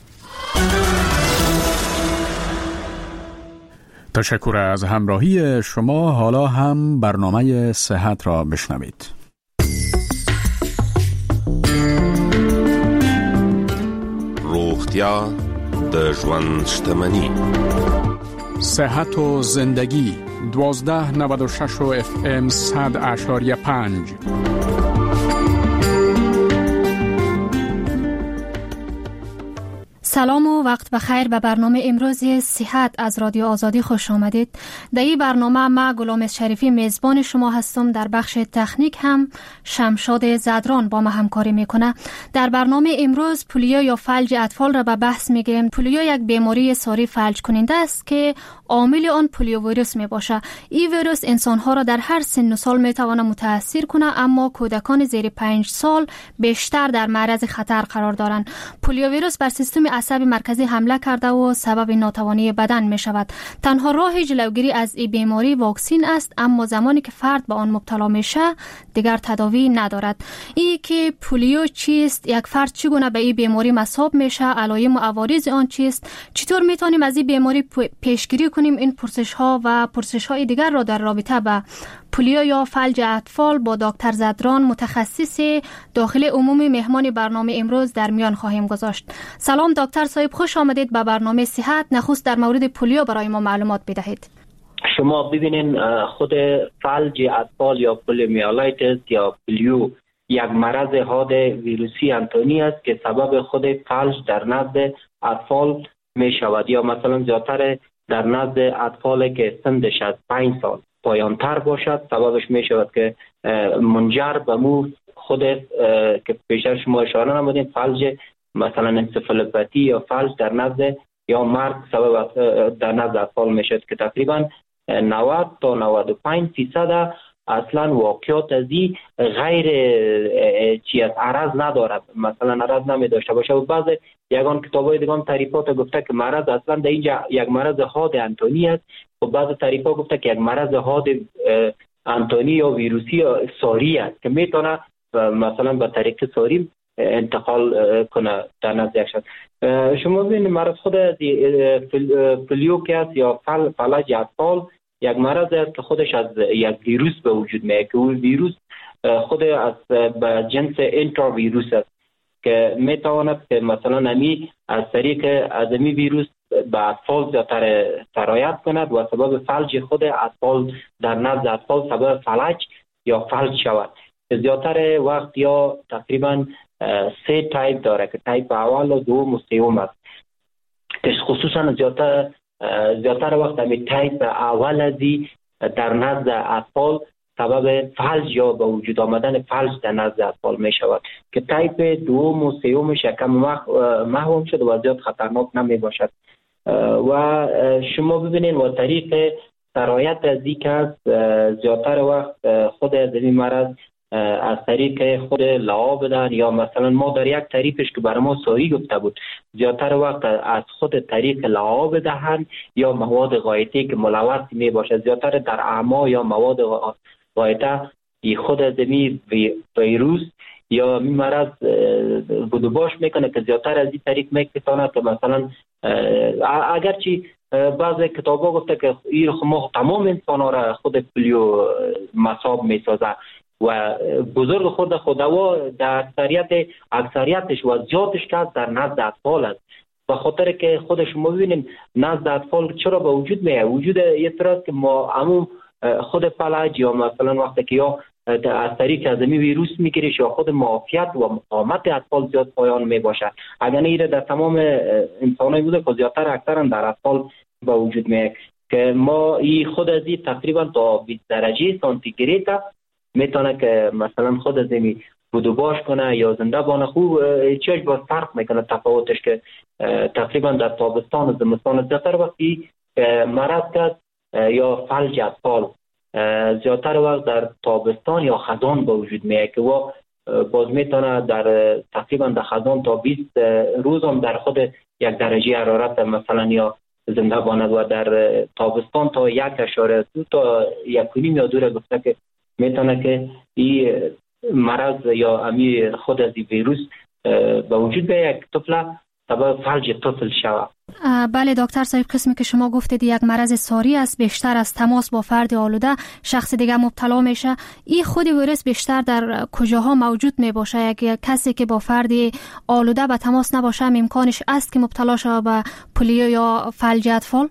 تشکر از همراهی شما. حالا هم برنامه صحت را بشنوید. روغتیا د ژوند شتمنی. صحت و زندگی دوازده نود و شش و اف ام صد اشاریه پنج. سلام و وقت بخیر. به برنامه امروز صحت از رادیو آزادی خوش آمدید. در این برنامه ما گلام شریفی میزبان شما هستم. در بخش تکنیک هم شمشاد زدران با ما همکاری میکنه. در برنامه امروز پولیو یا فلج اطفال را به بحث میگیریم. پولیو یک بیماری ساری فلج کننده است که عامل آن پولیو ویروس می باشه. این ویروس انسانها را در هر سن و سال می تواند متاثر کنه، اما کودکان زیر پنج سال بیشتر در معرض خطر قرار دارند. پولیو ویروس بر سیستم عصبی مرکزی حمله کرده و سبب ناتوانی بدن می شود. تنها راه جلوگیری از این بیماری واکسین است، اما زمانی که فرد به آن مبتلا میشه دیگر تداوی ندارد. این که پولیو چیست، یک فرد چگونه به این بیماری مصاب میشه، علائم و عوارض آن چیست، چطور میتونیم از این بیماری پیشگیری کنیم، این پرسش ها و پرسش های دیگر را در رابطه با پولیو یا فلج اطفال با دکتر زدران متخصص داخل عمومی مهمان برنامه امروز در میان خواهیم گذاشت. سلام دکتر صاحب، خوش آمدید به برنامه صحت. نخست در مورد پولیو برای ما معلومات بدهید. شما ببینین خود فلج اطفال یا پولیومیالیتس یا پولیو یک مرض حاد ویروسی انتونی است که سبب خود فلج در نزد اطفال می شود، یا مثلا زیادتر در نزد اطفال که سنش از پنج سال پایان تر باشد سببش می شود که منجر به مو خود که پیشتر شما اشاره نمودین فلج مثلا انسفالوپاتی یا فلج در نزد یا مرگ سبب در نزد اطفال می شود که تقریبا نود تا نود و پنج درصد اصلا واقعات از این غیر چی از عرض ندارد، مثلا عرض نمی داشته باشه. و بعض یگان کتابای دیگه هم تعریفات گفته که مرض اصلا در اینجا یک مرض حاد انتونی است و بعض تعریفات گفته که یک مرض حاد آنتونی یا ویروسی ساری است که میتونه مثلا به طریق ساری انتقال کنه در نزد یک شخص. شما ببینید مرض خود پولیو که است یا فل فلج اطفال یک مرض است که خودش از یک ویروس به وجود میاد که اون ویروس خود از به جنس انترا ویروس است که میتواند که مثلا نمی از طریق از می ویروس به اطفال زیادتر سرایت کند و سبب فلج خود اطفال در نزد اطفال سبب فلج یا فلج شود. زیادتر وقت یا تقریبا سه تایپ داره که تایپ اول و دوم و سوم است که خصوصا زیادتر زیادتر وقت می تایپ اول ازی در نزد اطفال سبب فلج یا به وجود آمدن فلج در نزد اطفال می شود که تایپ دوم و سومش کم محوم شد و زیاد خطرناک نمی باشد. و شما ببینید و طریق سرایت از این که زیادتر وقت خود از این مرض از طریق خود لعاب بدن یا مثلا ما در یک طریقش که برای ما ساری گفته بود زیادتر وقت از خود طریق لعاب دهن یا مواد غایطی که ملوث می باشد زیادتر در اعما یا مواد غایطه ای خود از این ویروس یا می مرض بدوباش میکنه که زیادتر از این طریق میکسانه که مثلا اگرچه بعضی کتاب ها گفته که این ما تمام انسان ها را خود پولیو مصاب میسازه و بزرگ خود خودوا در اکثریت اکثریتش و زیادش که در نزد اطفال است. به خاطر که خود شما ببینید نزد اطفال چرا به وجود میاد وجود یه طرح که ما عموم خود فلج یا مثلا وقتی که یا از طریق از می ویروس میگیرش یا خود معافیت و مقاومت اطفال زیاد پایان می باشد. اگر نه در تمام انسانای بوده که زیادتر اکثرا در اطفال به وجود میاد که ما این خود از این تقریبا تا بیست درجه سانتیگراد میتونه که مثلا خود از این بدوباش کنه یا زنده بانه خوب چیش باز فرق میکنه تفاوتش که تقریبا در تابستان و زمستان زیادتر وقتی مرض کرد یا فلج اطفال زیادتر وقت در تابستان یا خزان به وجود میاد که و باز میتونه در تقریبا در خزان تا بیست روز هم در خود یک درجه حرارت مثلا یا زنده باند و در تابستان تا یک اشاره دو تا یک و نیم یا دو را گفته که میتونه که این مرض یا امی خود از این ویروس به وجود به یک طفل سبب فلج طفل شود. بله دکتر صاحب، قسمی که شما گفتید یک مرض ساری است، بیشتر از تماس با فرد آلوده شخص دیگه مبتلا میشه. این خود ویروس بیشتر در کجاها موجود می باشه؟ یک کسی که با فرد آلوده به تماس نباشه امکانش است که مبتلا شود به پولیو یا فلج اطفال؟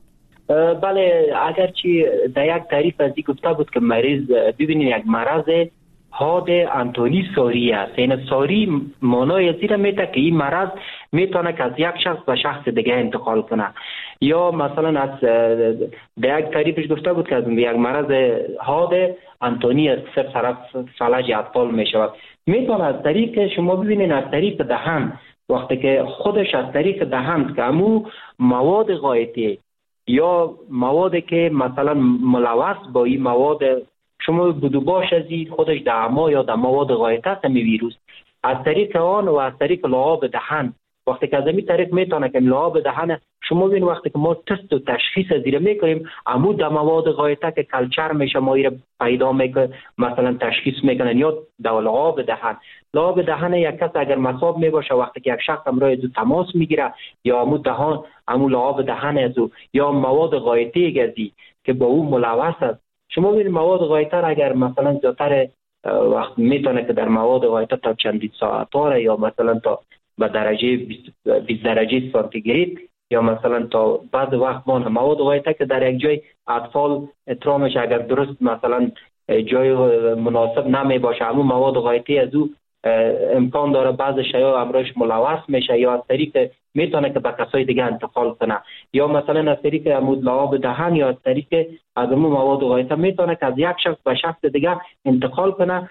بله، اگرچه در یک تعریف از این گفته بود که مریض ببینید یک مرض حاد آنتونی ساری است. این ساری معنای زیرا میده که این مرض میتونه که از یک شخص به شخص دیگه انتقال کنه یا مثلا از در یک تعریفش گفته بود که از یک مرض حاد آنتونی از سر طرف فلج اطفال میشود. میتونه از طریق شما ببینید از طریق دهن، وقتی که خودش از طریق دهن که همو مواد غایطی یا مواد که مثلا ملوث با این مواد شما بدوباش از این خودش در اعما یا در مواد غایطه است می ویروس از طریق آن و از طریق لعاب دهن، وقتی که از این طریق میتونه که لعاب دهن شما ببین وقتی که ما تست و تشخیص زیر میکنیم عمود در مواد غایطه که کلچر میشه ما ایره پیدا میکنه مثلا تشخیص میکنن یا در لعاب دهن. لعاب دهن یک کس اگر مصاب میباشه وقتی که یک شخص امروز از تماس میگیره یا عمود دهان عمود لعاب دهن از یا مواد غایطه گردی که با اون ملوث است. شما ببینید مواد غایطه اگر مثلا زیادتر وقت میتونه که در مواد غایطه تا چندین ساعت ها یا مثلا تا به درجه بیست درجه سانتیگراد یا مثلا تا بعد وقت ما مواد غایطه که در یک جای اطفال اترامش اگر درست مثلا جای مناسب نمی باشه همون مواد غایطه از او امکان داره بعض شیء امروش ملوث میشه یا از طریق میتونه که به کسای دیگه انتقال کنه یا مثلا از طریق عمود لعاب دهن یا از طریق از اون مواد غایطه میتونه که از یک شخص به شخص دیگه انتقال کنه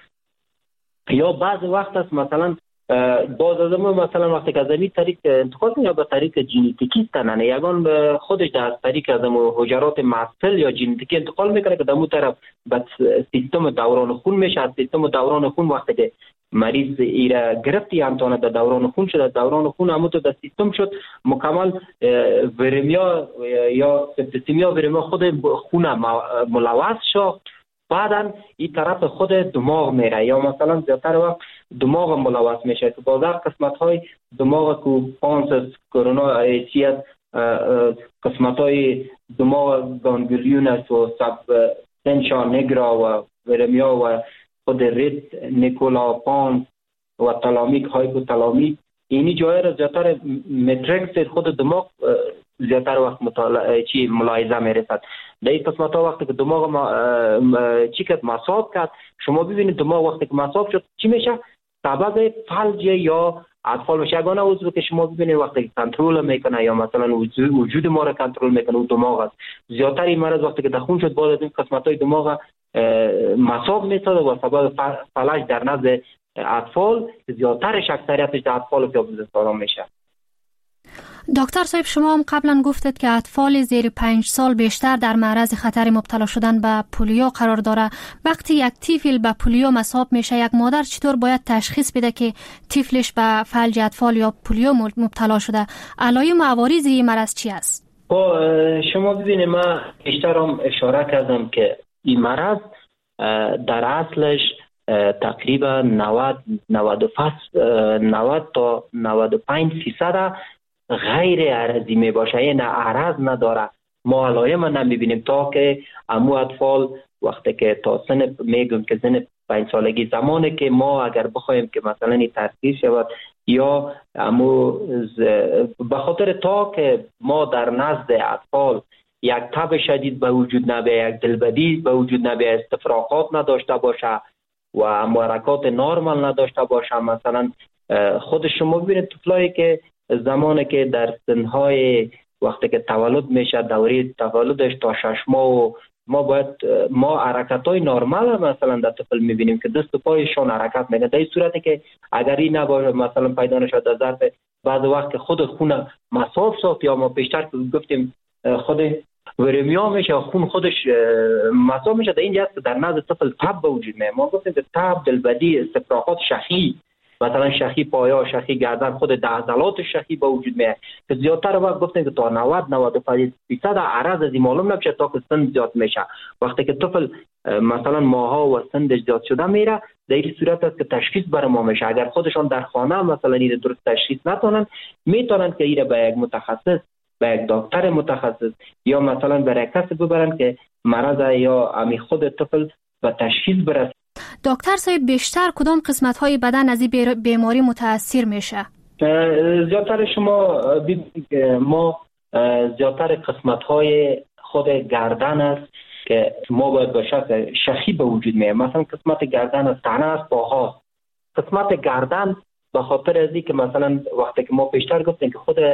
یا بعض وقت است مثلا باز از اون مثلا وقتی که از این طریق انتقال کنه یا به طریق ژنتیکی تنه یگان خودش در طریق از اون حجرات معطل یا ژنتیکی انتقال میکنه که در اون طرف به سیستم دوران خون میشه. از سیستم دوران خون وقتی که مریض ایره گرفتی امتحان در دوران خون شد، دوران خون همون تو در سیستم شد مکمل ورمیا یا سپتیسیمیا ورمیا خود خون ملوث شد بعدن این طرف خود دماغ میره یا مثلا زیادتر وقت دماغ ملوث میشه که بعضی قسمت های دماغ کو پانس کرونا ایسیت قسمت های دماغ گانگلیون است و سب سنشا نگرا و ورمیا و خود ریت نیکولا پانس و تلامیک هایپوتلامیک اینی جای را زیادتر متریکس خود دماغ زیادتر وقت مطالعه چی ملاحظه میرسد. در این قسمت ها وقتی که دماغ ما چی کرد مصاب کرد، شما ببینید دماغ وقتی که مصاب شد چی میشه؟ سبب فلج یا اطفال میشه. یگانه عضو که شما ببینید وقتی که کنترل میکنه یا مثلا وجود ما را کنترل میکنه و دماغ است. زیادتر این مرض وقتی که دخون شد بعد از این قسمت های دماغ مصاب میسازه و سبب فلج در نزد اطفال زیادترش اکثریتش در اطفال که بزرگسالان میشه. دکتر صاحب شما هم قبلا گفتید که اطفال زیر پنج سال بیشتر در معرض خطر مبتلا شدن به پولیو قرار داره. وقتی یک طفل به پولیو مصاب میشه، یک مادر چطور باید تشخیص بده که طفلش به فلج اطفال یا پولیو مبتلا شده؟ علائم و عوارض این مرض چی است؟ شما ببینید من بیشتر هم اشاره کردم که این مرض در اصلش تقریبا نود نود تا نود و پنج فیصد غیر عرضی می باشه، یعنی عرض نداره، ما علائم نمیبینیم تا که امو اطفال وقتی که تا سن میگم که سن پنج سالگی زمانه که ما اگر بخوایم که مثلا این تشخیص شود یا امو به خاطر تا که ما در نزد اطفال یک تب شدید به وجود نبیه، یک دلبدی به وجود نبیه، استفراغات نداشته باشه و محرکات نارمال نداشته باشه. مثلا خود شما ببینید طفلایی که زمانی که در سنهای وقتی که تولد میشه دوره تولدش تا شش ماه و ما باید ما حرکت‌های نرمال مثلا در طفل میبینیم که دست و پایشون حرکت میکنه. در این صورتی که اگر این نباشه مثلا پیدا نشد در ظرف بعد وقت که خود خون مصاب ساخت یا ما پیشتر که گفتیم خود ورمیا میشه خون خودش مصاب میشه، در این جهت در نزد طفل تب به وجود میاد. ما گفتیم که تب، دلبدی، استفراغات شخی، مثلا شخی پایا، شخی گردن، خود عضلات شخی به وجود میاد که زیادتر وقت گفتیم که تا نود نود و پنج درصد عرض از این معلوم نمیشه تا که سن زیاد میشه. وقتی که طفل مثلا ماها و سنش زیاد شده میره در این صورت است که تشخیص بر ما میشه. اگر خودشان در خانه مثلا این درست تشخیص نتونن میتونن که این به یک متخصص، به یک دکتر متخصص یا مثلا برای کسی ببرن که مرض یا امی خود طفل به تشخیص برسه. دکتر صاحب بیشتر کدام قسمت های بدن از این بیماری متاثر میشه؟ زیادتر شما ببینید ما زیادتر قسمت های خود گردن است که ما باید به شکل شخی به وجود میاد. مثلا قسمت گردن است، تنه است، پاها. قسمت گردن به خاطر از اینکه مثلا وقتی که ما پیشتر گفتیم که خود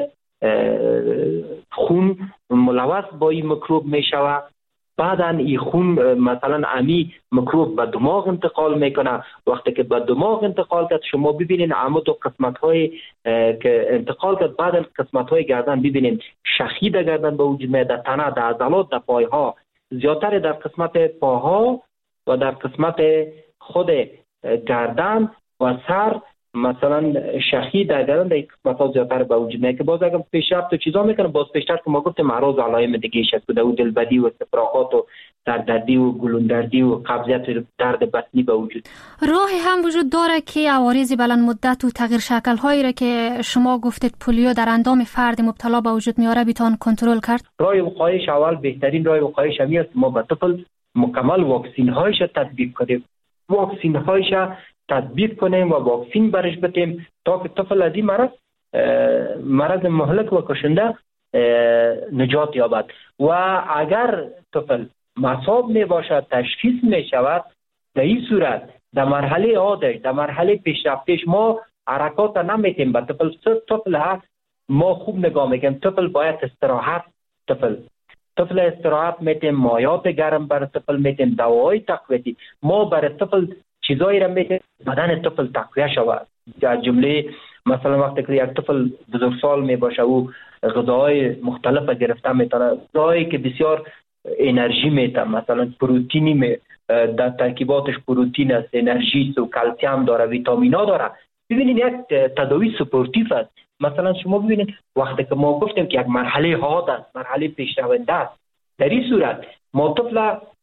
خون ملوث با این میکروب میشود، بعداً این خون مثلا امی میکروب به دماغ انتقال میکنه. وقتی که به دماغ انتقال کرد شما ببینین اما تو قسمت های که انتقال کرد بعداً قسمت های گردن ببینین شخی در گردن به وجود میاد، در تنه، در عضلات، در پایها، زیادتر در قسمت پاها و در قسمت خود گردن و سر مثلا شخی در گردن در قسمت ها زیادتر به وجود میاد که باز اگر پیشرفت تو چیزا میکنه باز پیشتر که ما گفتیم اعراض و علائم دیگه شد بوده و دلبدی و استفراغات و سردردی و گلوندردی و قبضیت و درد بطنی به وجود. راهی هم وجود داره که عوارض بلند مدت و تغییر شکل هایی را که شما گفتید پولیو در اندام فرد مبتلا به وجود میاره بیتون کنترل کرد؟ راه وقایش اول بهترین راه وقایش همی است ما به طفل مکمل واکسین هایش تطبیق کنیم. واکسین هایش تطبیق کنیم و واکسین برش بدیم تا که طفل از این مرض مرض مهلک و کشنده نجات یابد. و اگر طفل مصاب می باشد تشخیص می شود، در این صورت در مرحله عادش در مرحله پیشرفتش ما حرکات نمیتیم به طفل طفل هست ما خوب نگاه میکنیم. طفل باید استراحت طفل طفل استراحت میتیم، مایات گرم برای طفل میتیم، دواهای تقویتی ما برای طفل چیزایی را میتیم بدن طفل تقویه شود. در جمله مثلا وقتی که یک طفل بزرگسال می باشه او غذاهای مختلف گرفته میتونه، غذایی که بسیار انرژی میده، مثلا پروتئینی می در ترکیباتش پروتئین است، انرژی و کلسیم داره، ویتامینا داره. ببینید یک تداوی سپورتیو است. مثلا شما ببینید وقتی که ما گفتیم که یک مرحله حاد است، مرحله پیشرونده است، در این صورت ما طفل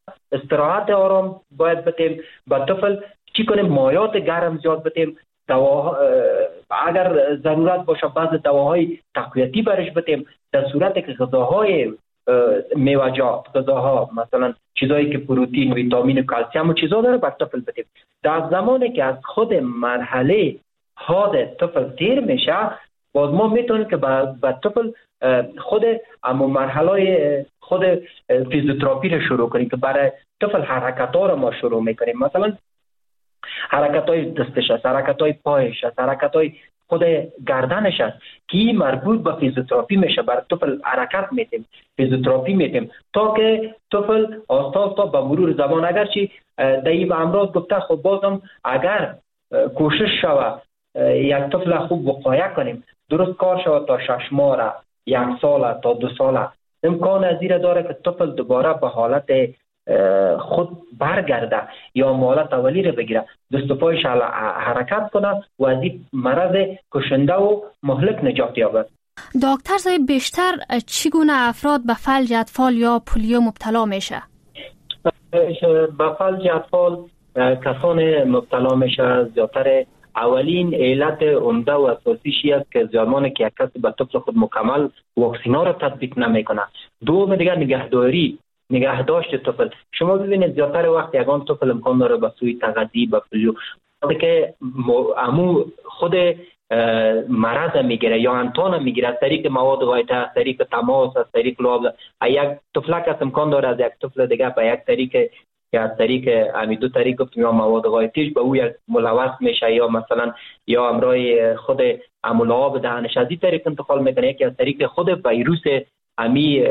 استراحت آرام باید بدیم، به طفل چی کنیم مایات گرم زیاد بدیم، دوا اگر ضرورت باشه بعض دواهای تقویتی برش بدیم، در صورتی که غذاهای میوه‌جات، غذاها مثلا چیزایی که پروتئین، ویتامین و کلسیم و چیزا داره بر طفل بدیم. در زمانی که از خود مرحله حاد طفل تیر میشه، باز ما میتونیم که به طفل خود اما مرحله خود فیزیوتراپی رو شروع کنیم که برای طفل حرکت ها رو ما شروع میکنیم. مثلا حرکت های دستش است، حرکت های پایش است، حرکت های خود گردنش است که مربوط به فیزیوتراپی میشه. برای طفل حرکت میتیم، فیزیوتراپی میتیم تا که طفل آستا آستا به مرور زمان، اگرچه در این امراض گفته خب بازم اگر کوشش شود یک طفل خوب وقایه کنیم، درست کار شود تا شش ماه یک سال تا دو سال امکان از این داره که طفل دوباره به حالت خود برگرده یا حالت اولی رو بگیره، دست و پایش حرکت کنه و از این مرض کشنده و مهلک نجات یابد. دکتر صاحب، بیشتر چگونه افراد به فلج اطفال یا پولیو مبتلا میشه؟ به فلج اطفال کسان مبتلا میشه زیادتر اولین علت عمده و اساسیشی است که زمانی که یک کسی به طفل خود مکمل واکسینا را تطبیق نمیکنه. دوم دیگر نگهداری، نگهداشت طفل. شما ببینید زیادتر وقت یگان طفل امکان داره به سوی تغذیه به پولیو که امو خود مرض میگیره یا انتان میگیره از طریق مواد غایطه، از طریق تماس، از طریق لعاب. یک طفلک از امکان داره از یک طفل دیگه به یک طریق یا از طریق امی دو طریق گفتیم یا مواد غایطیش به او یک ملوث میشه یا مثلا یا امرای خود امولاب دهنش از این طریق انتقال میکنه، یکی از طریق خود ویروس امی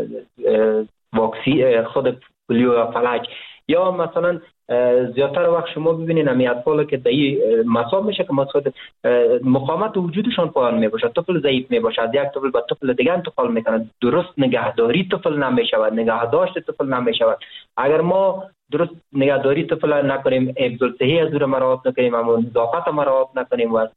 واکسی خود پولیو یا فلج. یا مثلا زیادتر وقت شما ببینید امی اطفال که دایی مصاب میشه که مسئله مقاومت وجودشان پایان میباشه، طفل ضعیف میباشه، از یک طفل به طفل دیگه انتقال میکنه، درست نگهداری طفل نمیشود، نگهداشت طفل نمیشود. اگر ما درست نگهداری طفل نکنیم، حفظ الصحه از او مراعات نکنیم، اما نظافت مراعات نکنیم و از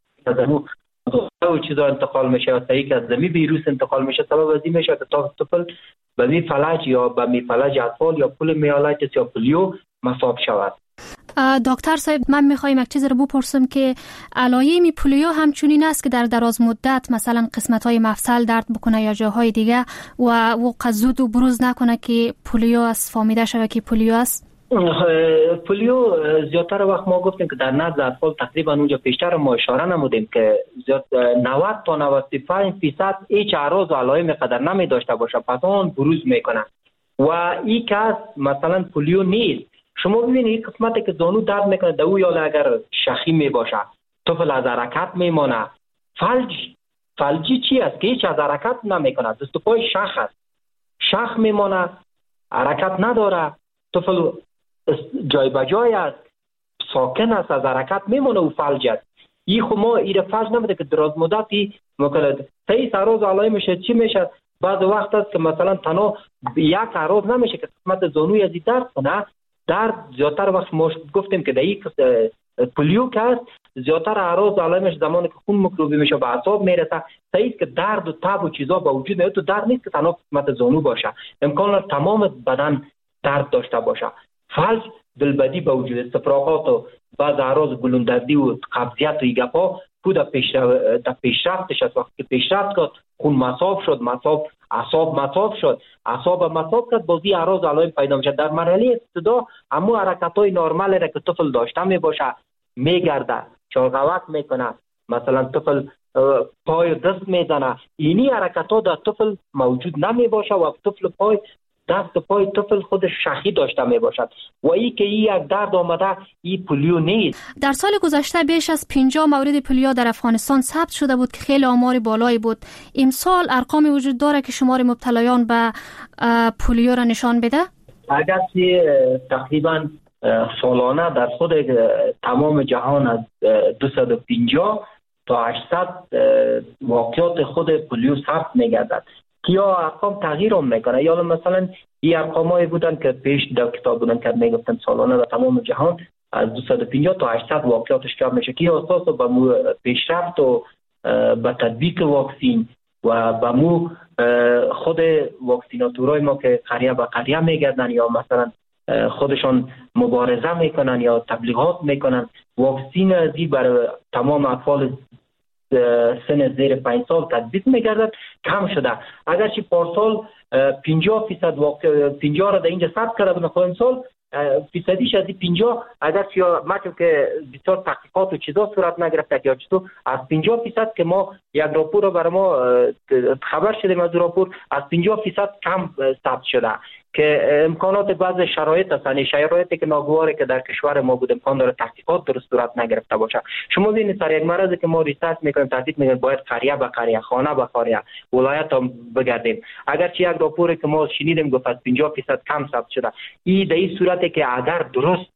او چیزا انتقال میشه، از طریق از زمین ویروس انتقال میشه، سبب از این میشه که طفل به می فلج یا به می فلج اطفال یا پولیومیالیتیس یا پولیو مصاب شود. دکتر صاحب، من میخوایم یک چیز رو بپرسم که علائم پولیو همچنین است که در دراز مدت مثلا قسمت‌های مفصل درد بکنه یا جاهای دیگه و و قزود و بروز نکنه که پولیو است، فهمیده شود که پولیو است؟ پولیو زیادتر وقت ما گفتیم که در نزد اطفال تقریبا اونجا پیشتر ما اشاره نمودیم که زیاد نود تا نود و پنج درصد هیچ اعراض و علائم قدر نمی داشته باشه، پس اون بروز میکنه و این کس مثلا پولیو نیست. شما ببینید قسمتی که زانو درد میکنه دو یا اگر شخی می باشه، طفل از حرکت میمانه. فلج فلجی چی است که هیچ از حرکت نمیکنه، دست و پای شخ است، شخ میمانه، حرکت نداره، طفل جای بجای است، ساکن است، از حرکت میمونه و فلج است. این خو ما ایره فلج نمیده که دراز مدتی مکلد تیس اعراض علائم میشه. چی میشه؟ بعض وقت است که مثلا تنها یک اعراض نمیشه که قسمت زانوی از درد کنه، درد زیادتر وقت ما گفتیم که در این پولیو که است زیادتر اعراض علائمش زمانی که خون مکروبی میشه به اعصاب میرسه، صحیح که درد و تب و چیزا با وجود میاد. تو درد نیست که تنها قسمت زانو باشه، امکان تمام بدن درد داشته باشه. فلج دلبدی با وجود استفراغات و بعض اعراض گلوندردی و قبضیت و ایگپا خود در پیشرفتش است. وقتی که پیشرفت کرد خون مصاب شد، مصاب اعصاب مصاب شد، اعصاب مصاب کرد، بازی اعراض علائم پیدا میشه. در مرحله ابتدا اما حرکت‌های نرمال را که طفل داشته میباشه، میگرده، چارقوت میکنه، مثلا طفل پای و دست میزنه، اینی حرکت‌ها در طفل موجود نمیباشه و طفل پای دست و پای طفل خود شخی داشته می باشد و این که این یک درد آمده این پولیو نیست. در سال گذشته بیش از پنجاه مورد پولیو در افغانستان ثبت شده بود که خیلی آمار بالایی بود. امسال ارقامی وجود داره که شمار مبتلایان به پولیو را نشان بده؟ اگرچه تقریبا سالانه در خود تمام جهان از دویست و پنجاه تا هشتصد واقعات خود پولیو ثبت می‌گردد که یا ارقام تغییر هم میکنه، یا مثلا این ارقامایی بودن که پیش در کتاب بودن که میگفتن سالانه در تمام جهان از دویست و پنجاه تا هشتصد واقعاتش کم میشه که اساس به پیشرفت و به تطبیق واکسین و به مو خود واکسیناتورای ما که قریه به قریه میگردن یا مثلا خودشان مبارزه میکنن یا تبلیغات میکنن واکسین ازی برای تمام اطفال سن زیر پنج سال تطبیق میگردد کم شده. اگرچه پارسال پنجاه فیصد پنجاه را در اینجا ثبت کرده بودن، خب امسال فیصدیش از این پنجاه اگر یا مطلب که بسیار تحقیقات و چیزا صورت نگرفته یا چطور از پنجاه فیصد که ما یک راپور رو برای ما خبر شدیم از راپور از پنجاه فیصد کم ثبت شده که امکانات بعض شرایط هستند، شرایطی که ناگواره که در کشور ما بود امکان داره تحقیقات درست صورت نگرفته باشه. شما ببینید سر یک مرضی که ما ریسرچ میکنیم تحقیق میکنیم باید قریه به قریه خانه به خانه ولایت هم بگردیم. اگرچه یک راپوری که ما شنیدیم گفت از پنجاه فیصد کم ثبت شده، این در این صورتی که اگر درست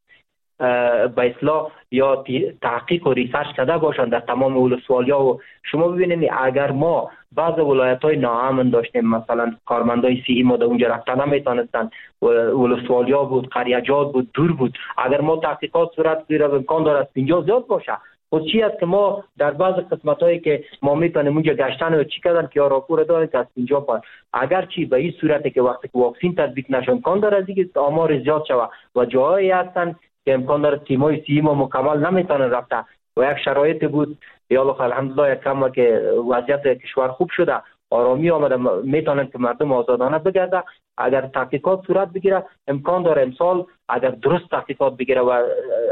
به اصلاح یا تحقیق و ریسرچ کرده باشند در تمام ولسوالیا و شما ببینید اگر ما بعض ولایت‌های ناامن داشتیم، مثلا کارمندای صحی ما در اونجا رفتن نمیتونستن، ولسوالیا بود، قریه‌جات بود، دور بود، اگر ما تحقیقات صورت بگیره امکان داره از پنجاه زیاد باشه. خود چی است که ما در بعض قسمت‌هایی که ما میتونیم اونجا گشتن و چی کردن که راپور دارن که از پنجاه پایین، اگر چی به این صورتی که وقتی که واکسن تطبیق نشه امکان داره دیگه آمار زیاد شود و جاهایی هستن که امکان داره تیمای سی ما مکمل نمیتونه رفته و یک شرایط بود یا الله الحمدلله یک کم که وضعیت کشور خوب شده، آرامی آمده، میتونن که مردم آزادانه بگرده. اگر تحقیقات صورت بگیره امکان داره امسال اگر درست تحقیقات بگیره و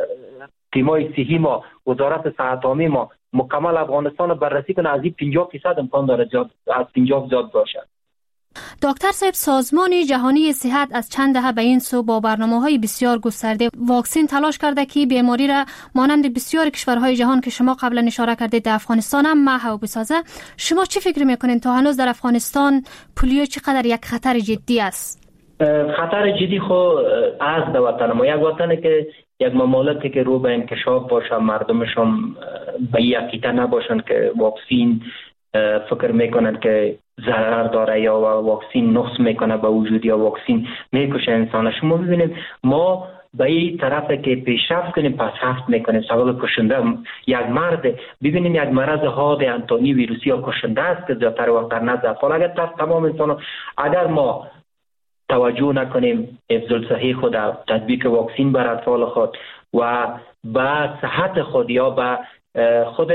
تیمای صحی ما وزارت صحت عامه ما مکمل افغانستان رو بررسی کنه از این پنجاه فیصد امکان داره زیاد از پنجاه زیاد باشه. دکتر صاحب، سازمان جهانی صحت از چند دهه به این سو با برنامه‌های بسیار گسترده واکسن تلاش کرده که بیماری را مانند بسیار کشورهای جهان که شما قبلا اشاره کردید در افغانستان هم محو بسازه. شما چی فکر میکنین تا هنوز در افغانستان پولیو چقدر یک خطر جدی است؟ خطر جدی خو از در وطن ما، یک وطنی که یک مملکتی که رو به انکشاف باشه، مردمش هم به یک عقیده نباشن که واکسن فکر میکنن که ضرر داره یا واکسن نقص میکنه به وجود یا واکسن میکشه انسان. شما ببینید ما به این طرف که پیشرفت کنیم پس هفت میکنیم سبب کشنده یک مرد. ببینیم یک مرض حاد انتانی ویروسی یا کشنده است که زیادتر وقت در نزد اطفال اگر تمام انسان اگر ما توجه نکنیم حفظ الصحه خود تطبیق واکسن بر اطفال خود و به صحت خود یا به خود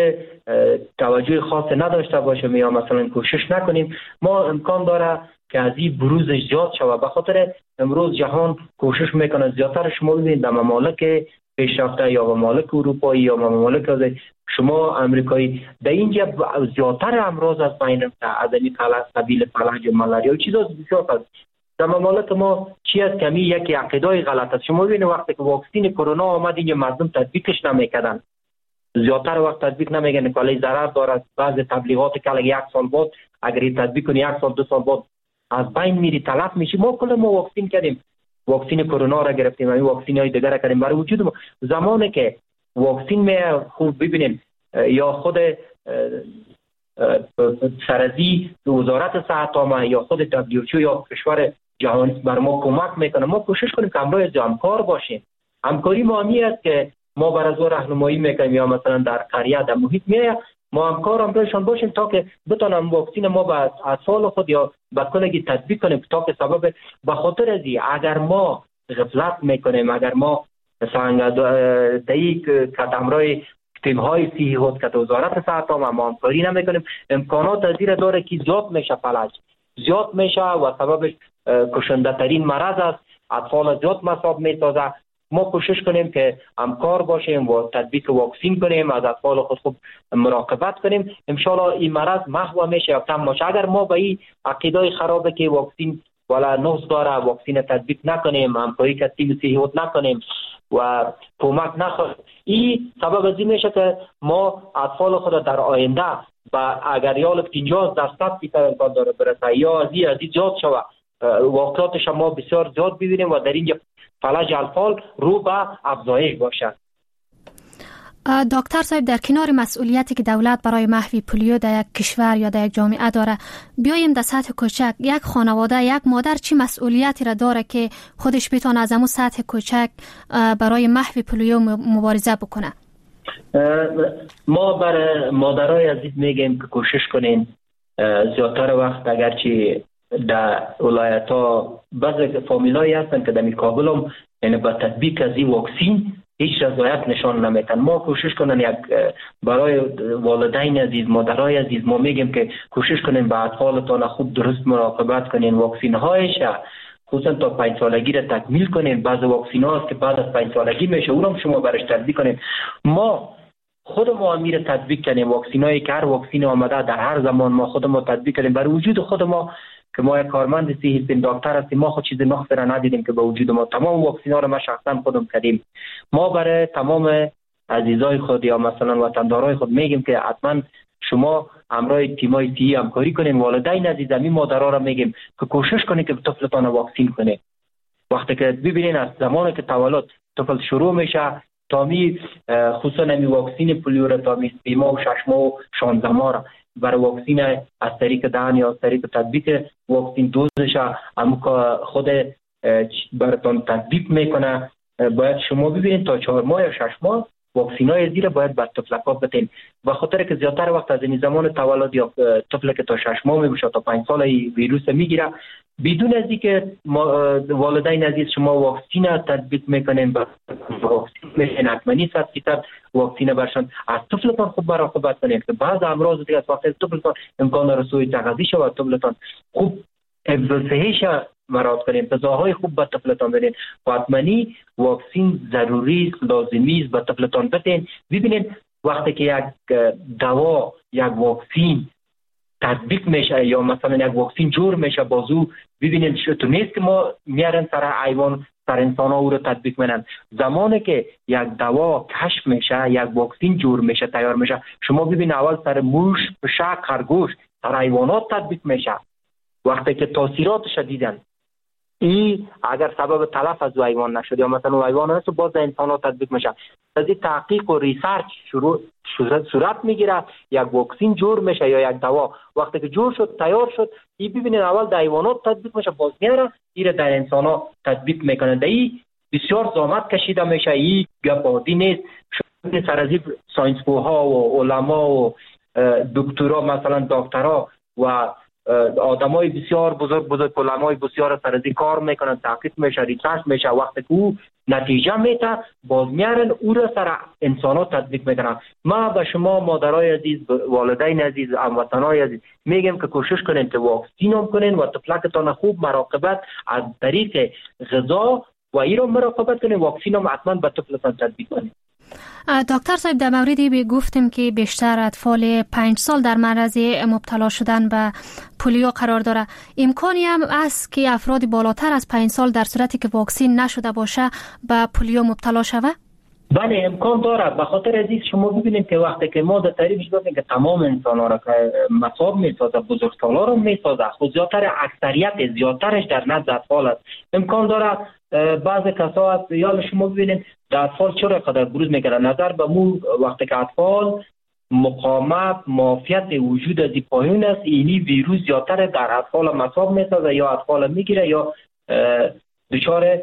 توجه خاص نداشته باشیم یا مثلا کوشش نکنیم، ما امکان داره که از این بروز زیاد شود. به خاطر امروز جهان کوشش میکنه زیادتر. شما ببینید در ممالک پیشرفته یا ممالک اروپایی یا ممالک شما امریکایی در اینجا زیادتر امراض از بین رفته، از این فلج قبیل فلج ملاریا و چیزا بسیار هست. در ممالک ما چی است کمی یکی عقیده‌ای غلط است. شما ببینید وقتی که واکسن کرونا آمد اینجا مردم تطبیقش نمیکردن، زیادتر وقت تطبیق نمیگن که ضرر داره. بعض تبلیغات که یک سال بعد اگر تطبیق کنی یک سال دو سال بعد از بین میری تلف میشی. ما کل ما واکسن کردیم، واکسن کرونا را گرفتیم، این واکسن های دیگر را کردیم برای وجود ما. زمانی که واکسن می خوب ببینیم یا خود سرزی وزارت صحت عامه یا خود دبلیو اچ او یا کشور جهانی بر ما کمک میکنه، ما کوشش کنیم که همراه همکار باشیم. همکاری ما همی است که ما بر از راهنمایی میکنیم یا مثلا در قریه در محیط میایه ما همکار همراهشان باشیم تا که بتونم واکسن ما به اطفال خود یا به کلگی تطبیق کنیم تا که سبب به خاطر ازی اگر ما غفلت میکنیم، اگر ما مثلا دایی که همراه تیم های صحی خود که وزارت صحت عامه ما همکاری نمیکنیم امکانات از این داره که زیاد میشه فلج زیاد میشه و سببش کشنده ترین مرض است، اطفال زیاد مصاب میسازه. ما کوشش کنیم که همکار باشیم و تطبیق واکسن کنیم، از اطفال خود خوب مراقبت کنیم. ان شاء الله این مرض محو میشه یا کم میشه. اگر ما به این عقیده خرابه که واکسن ولا نقص داره واکسن تطبیق نکنیم، همکاری که تیم صحی خود نکنیم و کمک نخواهیم، این سبب از این میشه که ما اطفال خود در آینده و اگر یال پنجاه درصد فیصد امکان داره برسه یا از این از این زیاد شود واقعاتش ما بسیار زیاد ببینیم و در اینجا فلج اطفال رو به افزایش باشد. دکتر صاحب، در کنار مسئولیتی که دولت برای محو پولیو در یک کشور یا در یک جامعه داره، بیایم در سطح کوچک یک خانواده، یک مادر چی مسئولیتی را داره که خودش بتونه از همون سطح کوچک برای محو پولیو مبارزه بکنه؟ ما برای مادرای عزیز میگیم که کوشش کنین زیادتر وقت اگرچه در ولایت ها بعض فامیلایی هستن که در کابل هم یعنی با تطبیق از این واکسین هیچ رضایت نشان نمیتن. ما کوشش کنن یک برای والدین عزیز، مادرای عزیز، ما میگیم که کوشش کنین با اطفالتان خوب درست مراقبت کنین، واکسین هایش خصوصا تا پنج سالگی را تکمیل کنین. بعض واکسین هاست که بعد از پنج سالگی میشه، اونم شما برش تطبیق کنین. ما خود ما امیر تطبیق کنیم واکسین هایی که هر واکسین آمده در هر زمان ما خود ما تطبیق کنیم برای وجود خود ما که ما یک کارمند سی هستیم، دکتر هستیم، ما خود چیز نقص را ندیدیم که به وجود ما تمام واکسین ها را ما شخصا خودم کردیم. ما برای تمام عزیزای خود یا مثلا وطندارای خود میگیم که حتما شما همراه تیمای سی همکاری کنین. والدین عزیز، همین مادرها را میگیم که کوشش کنین که طفلتان واکسین کنین. وقتی که ببینین از زمانی که تولد طفل شروع میشه تا می خصوصا می واکسین پولیو را تا می سه ماه و شش ماه و شانزده ماه را برای واکسین از طریق دهن یا از طریق تطبیق واکسین دوزش هم خود براتون تطبیق میکنه. باید شما ببینید تا چهار ماه یا شش ماه واکسین های زیر باید بر طفلکا بتین. و خاطر که زیادتر وقت از این زمان تولد یا طفل که تا شش ماه میشه تا پنج سال ویروس میگیره، بدون از اینکه والدین عزیز شما واکسین تطبیق میکنین، واکسین میشن حتماً صد فیصد واکسین برشان از طفلتان خوب مراقبت کنید که بعض امراض دیگه از وقتی طفلتان امکان رسوی تغذیه شود، طفلتان خوب حفظ صحیش مراعات کنید، غذاهای خوب به طفلتان بدین و حتماً واکسین ضروری است، لازمی است به طفلتان بدین. ببینید وقتی که یک دوا یک واکسین تطبیق میشه یا مثلا یک واکسین جور میشه بازو، ببینید تو نیست که ما میارن سر حیوان سر انسان ها او رو تطبیق میکنن. زمانی که یک دوا کشف میشه، یک واکسین جور میشه، تیار میشه، شما ببینید اول سر موش، پشک، خرگوش، سر حیوانات تطبیق میشه. وقتی که تاثیراتش دیدن این اگر سبب تلف از حیوان نشد یا مثلا حیوان هست باز انسان ها تطبیق میشه. از این تحقیق و ریسرچ شروع صورت میگیره، یک واکسین جور میشه یا یک دوا وقتی که جور شد تیار شد، این ببینید اول در حیوانات تطبیق میشه، باز میاره این در انسان ها تطبیق میکنه. در این بسیار زحمت کشیده میشه، این گپ عادی نیست. شما سر از ساینسپوها و علما و دکترا مثلا دکترا و آدمای بسیار بزرگ بزرگ علمای بسیار سر از کار میکنن، تحقیق میشه، ریسرچ میشه، وقتی که او نتیجه میده باز میارن او را سر انسان ها تطبیق میکنن. ما به شما مادرای عزیز، والدین عزیز، هموطنای عزیز میگم که کوشش کنین که واکسین هم کنین و طفلکتان خوب مراقبت از طریق غذا و این رو مراقبت کنین، واکسین هم حتما به طفلتان تطبیق کنین. دکتر صاحب در موردی گفتیم که بیشتر اطفال پنج سال در معرض مبتلا شدن به پولیو قرار داره. امکانی هم است که افراد بالاتر از پنج سال در صورتی که واکسین نشده باشه به پولیو مبتلا شوه؟ بله امکان داره. به خاطر عزیز شما ببینید که وقتی که ما در تعریفش گفتیم که تمام انسان ها را که مصاب میسازه، بزرگسالا را میسازه، خود زیادتر اکثریت زیادترش در نزد اطفال است. امکان داره بعض کسا هست یا شما ببینید در اطفال چرا قدر بروز میکنه نظر به مو وقتی که اطفال مقاومت معافیت وجود از پایین است، اینی ویروس زیادتر در اطفال مصاب میسازه یا اطفال میگیره یا دچار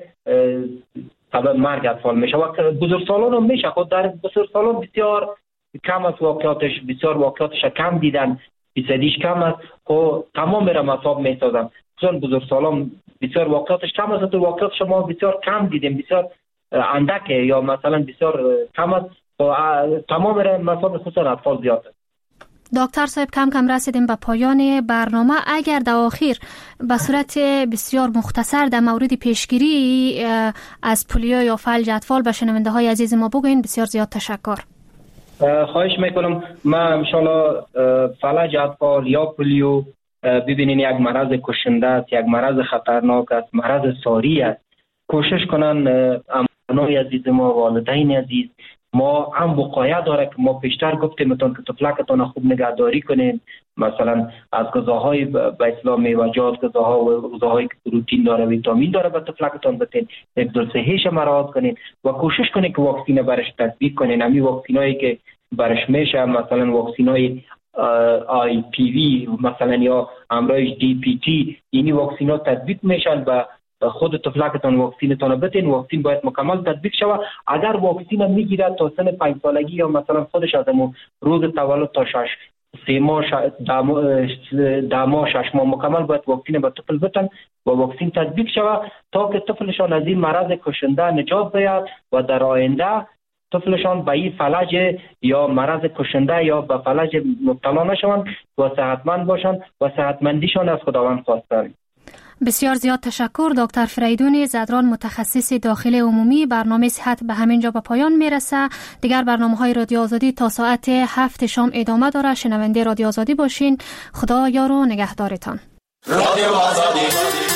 سبب مرگ اطفال میشه. وقت بزرگسالان هم میشه، خود در بزرگسالان بسیار کم است واقعاتش، بسیار واقعاتش کم دیدن، فیصدیش کم است، خب تمام را مصاب میسازن. چون بزرگسالان بسیار واقعاتش کم است، تو واقعات شما بسیار کم دیدیم، بسیار اندکه یا مثلا بسیار کم است، تمام را مصاب خصوصا اطفال زیاد است. دکتر صاحب کم کم رسیدیم به پایان برنامه. اگر در آخر به صورت بسیار مختصر در مورد پیشگیری از پولیو یا فلج اطفال به شنونده های عزیز ما بگوین، بسیار زیاد تشکر. خواهش میکنم. ما انشالله فلج اطفال یا پولیو ببینین یک مرض کشنده است، یک مرض خطرناک است، مرض ساری است. کوشش کنن امانای عزیز ما، والدین عزیز ما هم وقایه داره که ما پیشتر گفتیم میتون که طفلکتان خوب نگهداری کنین، مثلا از غذاهای به اسلام میوه‌جات، غذاها و غذاهایی که پروتئین داره، ویتامین داره به طفلکتان بدین، حفظ صحیش مراعات کنین و کوشش کنین که واکسین برش تطبیق کنین. همین واکسینایی که برش میشه مثلا واکسینای آی پی وی مثلا یا امرایش دی پی تی، اینی واکسینا تطبیق میشن و خود طفلکتان واکسینتان بدین. واکسین باید مکمل تطبیق شود. اگر واکسین میگیره تا سن پنج سالگی یا مثلا خودش از امون روز تولد تا شش سه ماه ده ماه شش ماه مکمل باید واکسین به طفل بتن و واکسین تطبیق شود تا که طفلشان از این مرض کشنده نجات بیاد و در آینده طفلشان به این فلج یا مرض کشنده یا به فلج مبتلا نشوند و صحتمند باشند و صحتمندیشان از خداوند خواستند. بسیار زیاد تشکر. دکتر فریدون زدران، متخصص داخل عمومی. برنامه صحت به همین جا به پایان میرسه. دیگر برنامه‌های رادیو آزادی تا ساعت هفت شام ادامه داره. شنونده رادیو آزادی باشین. خدا یار و نگهدارتان. رادیو آزادی.